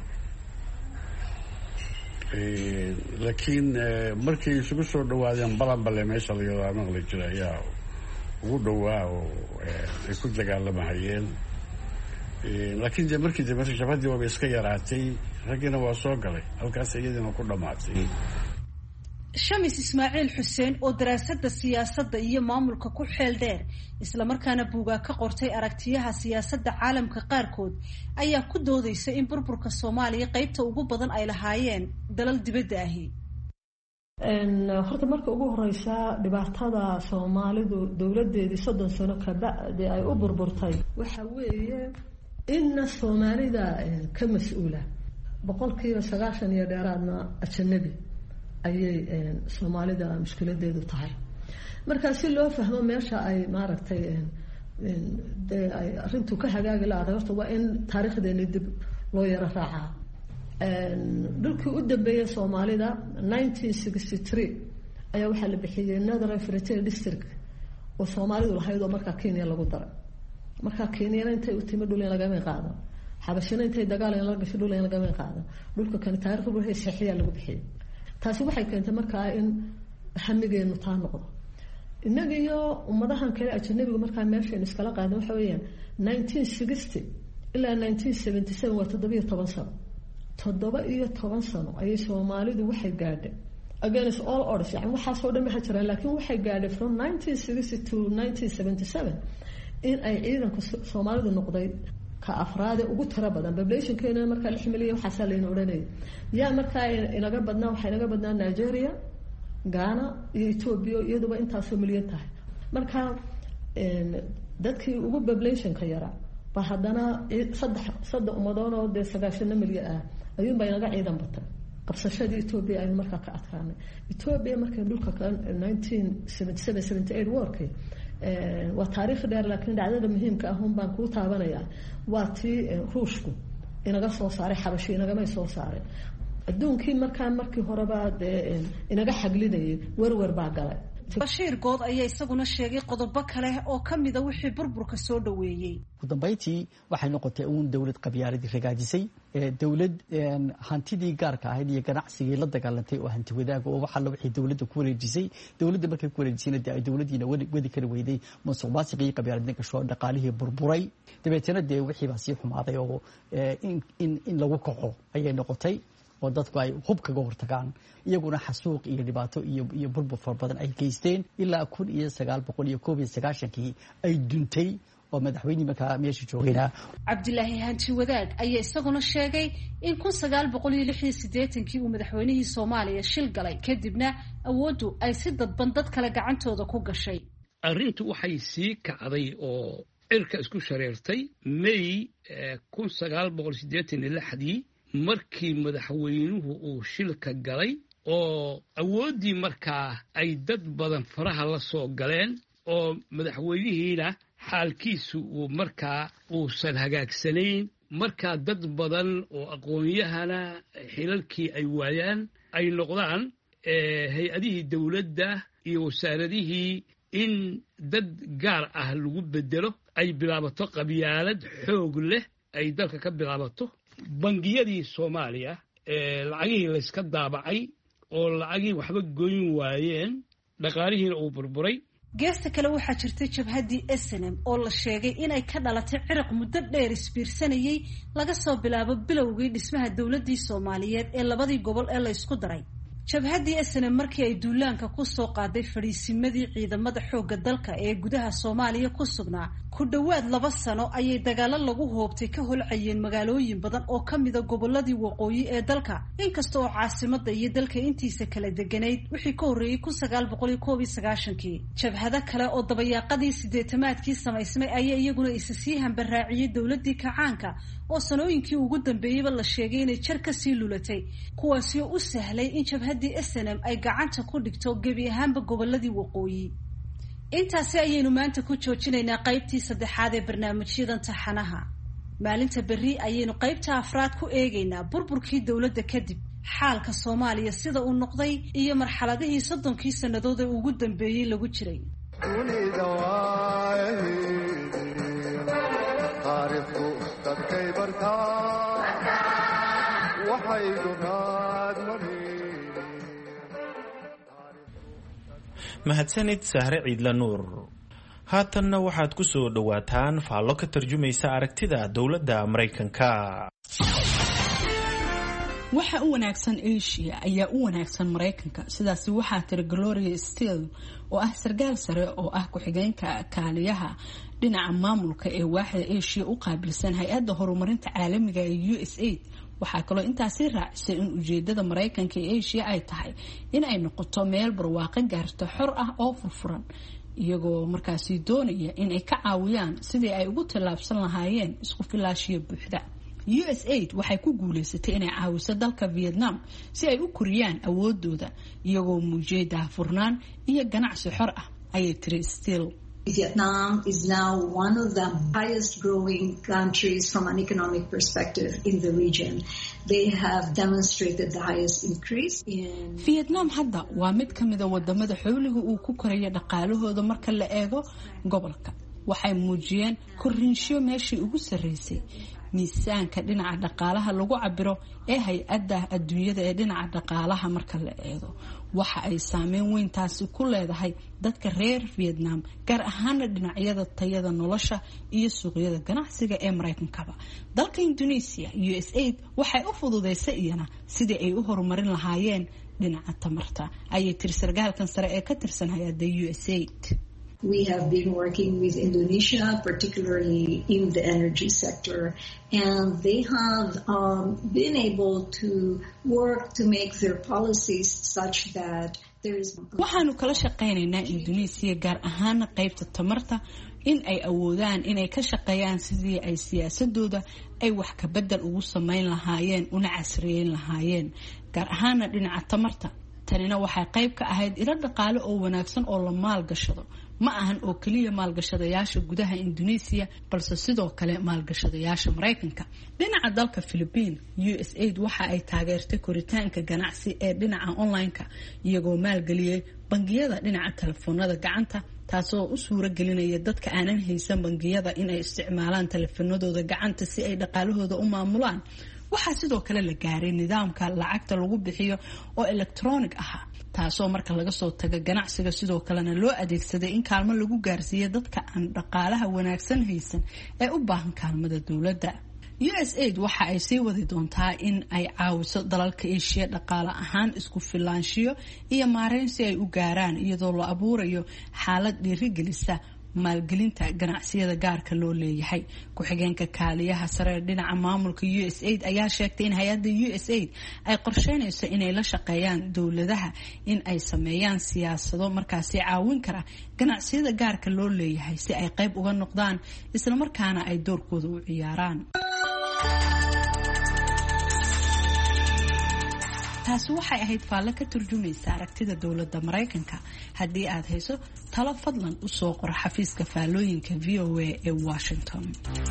S22: laakiin markay isugu soo dhawaadeen balanbale meesha layadaa maqli jira ayaa ugu dhowaa oo ay ku dagaalamahayeen laakiin de markii dambe shabadii waaba iska yaraatay raggiina waa soo galay halkaas iyadiina ku dhammaatay.
S16: shamis ismaaciil xuseen oo daraasadda siyaasadda iyo maamulka ku xeel dheer islamarkaana buugaa ka qortay aragtiyaha siyaasadda caalamka qaarkood ayaa ku doodaysa in burburka soomaaliya qaybta ugu badan ay lahaayeen dalal dibadda ahi.
S5: horta marka ugu horeysa dhibaatada soomaalidu dowladeedii soddon sano ka bacdi ay u burburtay waxa weeye inna soomaalida ka mas-uula boqolkiiba sagaashan iyo dheeraadna ajanabi ayay soomaalida mushkiladeedu tahay. marka si loo fahmo meesha ay maaragtay dee ay arrintu ka hagaagi lahaday horta waa in taariikhdeeni dib loo yaro raacaa. dhulkii u dambeeyay soomaalida nineteen sixty three ayaa waxaa la bixiyey Northern Frontier District oo soomaalidu lahayd oo markaa Kenya lagu daray. markaa Kenyana intay u timi dhul in lagama qaado, xabashina intay dagaal in la gasho dhul in lagama qaado, dhulka kan taariikhdu waxay saxiixa lagu bixiyey. taasi waxay keentay markaa in hamigeenu taa noqdo. innaga iyo ummadahan kale ajnabiga markaa meeshan iskala qaadan waxa weeyaan nineteen sixty ilaa nineteen seventy seven waa toddoba iyo toban sano toddoba iyo toban sano ayay soomaalidu waxay gaadhay against all odds yani waxaasoo dhan ma jiraan laakiin waxay gaadhay from nineteen sixty to nineteen seventy seven in ay ciidanka soomaalidu noqday ka afraade ugu tiro badan. populationkeena markaa lix milyan waxaasaa layna odhanayay. yaa markaa inaga badnaa waxaa inaga badnaa Nigeria, Ghana iyo Ethiopia iyaduba intaasoo milyan tahay. marka dadkii ugu populationka yaraa ba haddana saddex saddex ummadoon oo dee sagaashana milyan ah ayuunbaa inaga ciidan batay. qabsashadii Ethiopia aynu markaa ka adkaanay. Ethiopia markay dhulka ka nineteen seventy seven seventy eight warkii waa taariikh dheer laakiin dhacdada muhiimka ah un baan kuu taabanayaa waa tii ruushku inaga soo saaray xabashi inagamay soo saaray. adduunkii markaa markii horeba dee inaga xaglinayay werwer baa galay.
S16: bashiir good ayaa isaguna sheegay qodobo kale oo ka mida wixii burburka soo dhaweeyey.
S17: ugu dambeyntii waxay noqotay uun dowlad qabyaaladii ragaajisay dowlad hantidii gaarka ahayd iyo ganacsigii la dagaalantay oo hanti wadaag oo waxa la wixii dowladda ku wareejisay dowladda markay ku wareejisayna dee ay dowladiina wadi kala weyday musuqmaasuqii qabyaaladii gasho dhaqaalihii burburay dabeetana dee wixii baa sii xumaaday oo in in lagu kaco ayay noqotay oo dadku ay hub kaga hortagaan iyaguna xasuuq iyo dhibaato iyo iyo burbur far badan ay geysteen ilaa kun iyo sagaal boqol iyo koob iyo sagaashankii ay duntay oo madaxweyne markaa meesha joogayna
S16: cabdilaahi hanti wadaag ayaa isaguna sheegay in kun sagaal boqol iyo lix iyo siddeetankii uu madaxweynihii Soomaaliya shil galay kadibna awooddu ay si dadban dad kale gacantooda ku gashay.
S19: arrintu waxay sii kacday oo cirka isku shareertay May kun sagaal boqol siddeetan iyo lixdii markii madaxweynuhu uu shilka galay oo awooddii markaa ay dad badan faraha la soo galeen oo madaxweynihiina xaalkiisu uu markaa uusan hagaagsanayn markaa dad badan oo aqoon-yahana xilalkii ay waayaan ay noqdaan hay-adihii dowladda iyo wasaaradihii in dad gaar ah lagu bedelo ay bilaabato qabyaalad xoog leh ay dalka ka bilaabato. bangiyadii Soomaaliya ee lacagihii la iska daabacay oo lacagii waxba goyn waayeen dhaqaalihiina uu burburay.
S16: geesta kale waxaa jirtay jabhaddii S N M oo la sheegay inay ka dhalatay ciraq muddo dheer isbiirsanayay laga soo bilaabo bilowgii dhismaha dowladdii Soomaaliyeed ee labadii gobol ee la isku daray. jabhaddii S N M markii ay duulaanka ku soo qaaday fadhiisimadii ciidamada xoogga dalka ee gudaha Soomaaliya ku sugnaa ku dhowaad laba sano ayay dagaalo lagu hoobtay ka holcayeen magaalooyin badan oo ka mida gobolladii waqooyi ee dalka inkasta oo caasimadda iyo dalka intiisa kala deganayd wixii ka horreeyey kun sagaal boqol iyo koob iyo sagaashankii. jabhado kale oo dabayaaqadii siddeetamaadkii samaysmay ayaa iyaguna isa sii hambaraaciyey dowladdii kacaanka oo sanooyinkii ugu dambeeyeyba la sheegay inay jar ka sii lulatay kuwaasi oo u sahlay in jabhaddii S N M ay gacanta ku dhigto gebi ahaanba gobolladii waqooyi. intaasi ayaynu maanta ku joojinaynaa qaybtii saddexaad ee barnaamijyadan taxanaha. maalinta berri ayaynu qaybta afraad ku eegaynaa burburkii dowladda kadib xaalka Soomaaliya sida uu noqday iyo marxaladihii soddonkii sannadood ee ugu dambeeyey lagu jiray.
S15: bartaa waxaygu raad marin
S1: mahadsanid sahre ciidla nuur. haatanna waxaad ku soo dhowaataan faallo ka tarjumaysa aragtida dowladda Maraykanka.
S7: waxa u wanaagsan Asia ayaa u wanaagsan Maraykanka, sidaas waxaa tiri Gloria Steele oo ah sargaal sare oo ah ku-xigeenka kaaliyaha dhinaca maamulka ee waaxda Asia u qaabilsan hay-adda horumarinta caalamiga ee U S A I D. waxaa kaloo intaasi raacisay in ujeedada Maraykanka ee Asia ay tahay in ay noqoto meel barwaaqo gaarto xor ah oo furfuran, iyagoo markaasi doonaya in ay ka caawiyaan sidii ay ugu tallaabsan lahaayeen isku filaashiyo buuxda. U S A I D waxay ku guuleysatay inay caawiso dalka Vietnam si ay u koriyaan awoodooda iyagoo muujiyay daahfurnaan iyo ganacsi xor ah, ayay tiri Steele.
S8: Vietnam is now one of the highest growing countries from an economic perspective in the region. They have demonstrated the highest increase in
S7: Vietnam hadda waa mid ka mid ah wadamada xawliga uu ku korayo dhaqaalahooda marka la eego gobolka. Waxay muujiyeen korinsho meeshii ugu sareysay. miisaanka dhinaca dhaqaalaha lagu cabiro ee hay-adda adduunyada ee dhinaca dhaqaalaha marka la eego waxa ay saameyn weyn taasi ku leedahay dadka reer Vietnam, gaar ahaan dhinacyada tayada nolosha iyo suuqyada ganacsiga ee Maraykankaba. dalka Indonesia, U S A I D waxay u fududeysay iyana sidii ay u horumarin lahaayeen dhinaca tamarta, ayay tiri sargaalkan sare ee ka tirsan hay-adda U S A I D.
S8: We have been working with Indonesia, particularly in the energy sector, and they have um, been able to work to make their policies such that there is...
S7: waxaanu kala shaqaynaynaa Indonesia gaar ahaan qaybta tamarta in ay awoodaan inay ka shaqeeyaan sidii ay siyaasadooda ay wax ka bedel ugu sameyn lahaayeen una casriyeyn lahaayeen, gaar ahaan dhinaca tamarta. tanina waxay qayb ka ahayd ilo dhaqaale oo wanaagsan oo la maalgashado, ma ahan oo kaliya maalgashadayaasha gudaha Indonesia balse sidoo kale maalgashadayaasha Maraykanka. dhinaca dalka Philippines, U S A I D waxa ay taageertay koritaanka ganacsi ee dhinaca online-ka iyagoo maalgeliyay bangiyada dhinaca telefoonada gacanta, taasoo u suura gelinaya dadka aanan haysan bangiyada inay isticmaalaan telefoonadooda gacanta si ay dhaqaalahooda u maamulaan. waxaa sidoo kale la gaaray nidaamka lacagta lagu bixiyo oo electronic ah, taasoo marka laga soo tago ganacsiga sidoo kalena loo adeegsaday in kaalmo lagu gaarsiiyo dadka aan dhaqaalaha wanaagsan haysan ee u baahan kaalmada dowladda. U S A I D waxa ay sii wadi doontaa in ay caawiso dalalka Asia dhaqaale ahaan isku filaanshiyo iyo maareyn si ay u gaaraan, iyadoo la abuurayo xaalad dhiirigelisa maalgelinta ganacsiyada gaarka loo leeyahay. ku-xigeenka kaaliyaha sare dhinaca maamulka U S A I D ayaa sheegtay in hay-adda U S A I D ay qorsheynayso inay la shaqeeyaan dowladaha in ay sameeyaan siyaasado markaasi caawin kara ganacsiyada gaarka loo leeyahay si ay qayb uga noqdaan isla markaana ay doorkooda u ciyaaraan. taasi waxay ahayd faalle ka turjumaysa aragtida dowladda Maraykanka. haddii aad hayso talo, fadlan u soo qor xafiiska faallooyinka V O A ee Washington.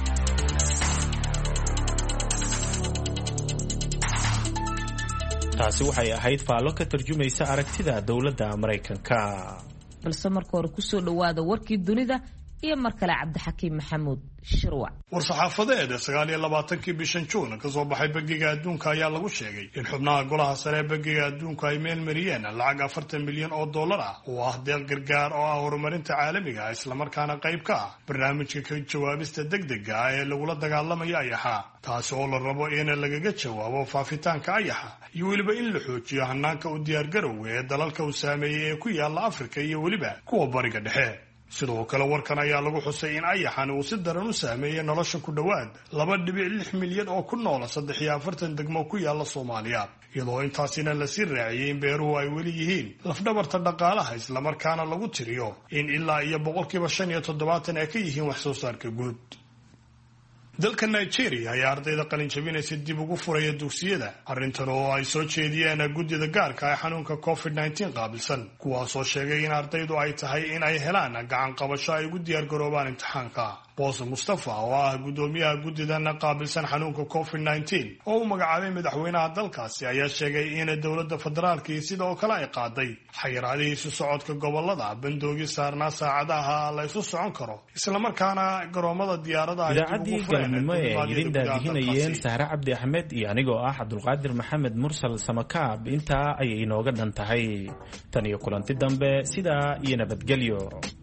S1: taasi waxay ahayd faallo ka turjumaysa aragtida dowladda Maraykanka.
S2: balse marka hore ku soo dhawaada warkii dunida iyo mar kale Cabdixakiim Maxamuud Shirwac.
S23: war-saxaafadeed sagaal iyo labaatankii bishan Juun ka soo baxay Bangiga Adduunka ayaa lagu sheegay in xubnaha golaha sare ee Bangiga Adduunka ay meel mariyeen lacag afartan milyan oo dollar ah oo ah deeq gargaar oo ah horumarinta caalamiga ah, isla markaana qayb ka ah barnaamijka ka jawaabista degdega ah ee lagula dagaalamayo ayaxa, taasi oo la rabo in lagaga jawaabo faafitaanka ayaxa iyo weliba in la xoojiyo hanaanka u diyaargarowga ee dalalka uu saameeyay ee ku yaala Afrika iyo weliba kuwa bariga dhexe. sidoo kale warkan ayaa lagu xusay in ayaxan uu si daran u saameeyay nolosha ku dhowaad laba dhibic lix milyan oo ku nool saddex iyo afartan degmo ku yaala Soomaaliya, iyadoo intaasina la sii raaciyay in beeruhu ay weli yihiin lafdhabarta dhaqaalaha, isla markaana lagu tiriyo in ilaa iyo boqolkiiba shan iyo toddobaatan ay ka yihiin wax soo saarka guud. dalka Nigeria ayaa ardayda qalin jabinaysa dib ugu furaya dugsiyada, arrintan oo ay soo jeediyeen guddida gaarka ah xanuunka covid nineteen qaabilsan, kuwaasoo sheegay in ardaydu ay tahay in ay helaan gacan qabasho ay ugu diyaar garoobaan imtixaanka. boose mustafa oo ah guddoomiyaha guddidan qaabilsan xanuunka covid nineteen oo uu magacaabay madaxweynaha dalkaasi ayaa sheegay in dowladda federaalkii sidoo kale ay qaaday xayiraadihii isu socodka gobolada bandoogii saarnaa saacadaha la isu socon karo islamarkaana garoomada diyaaradaha
S1: idaacadii galabnimo ee ay idin daadihinayeen saare cabdi axmed iyo anigoo ah cabdulqaadir maxamed mursal samakaab intaa ayay inooga dhan tahay tan iyo kulanti dambe sidaa iyo nabadgelyo.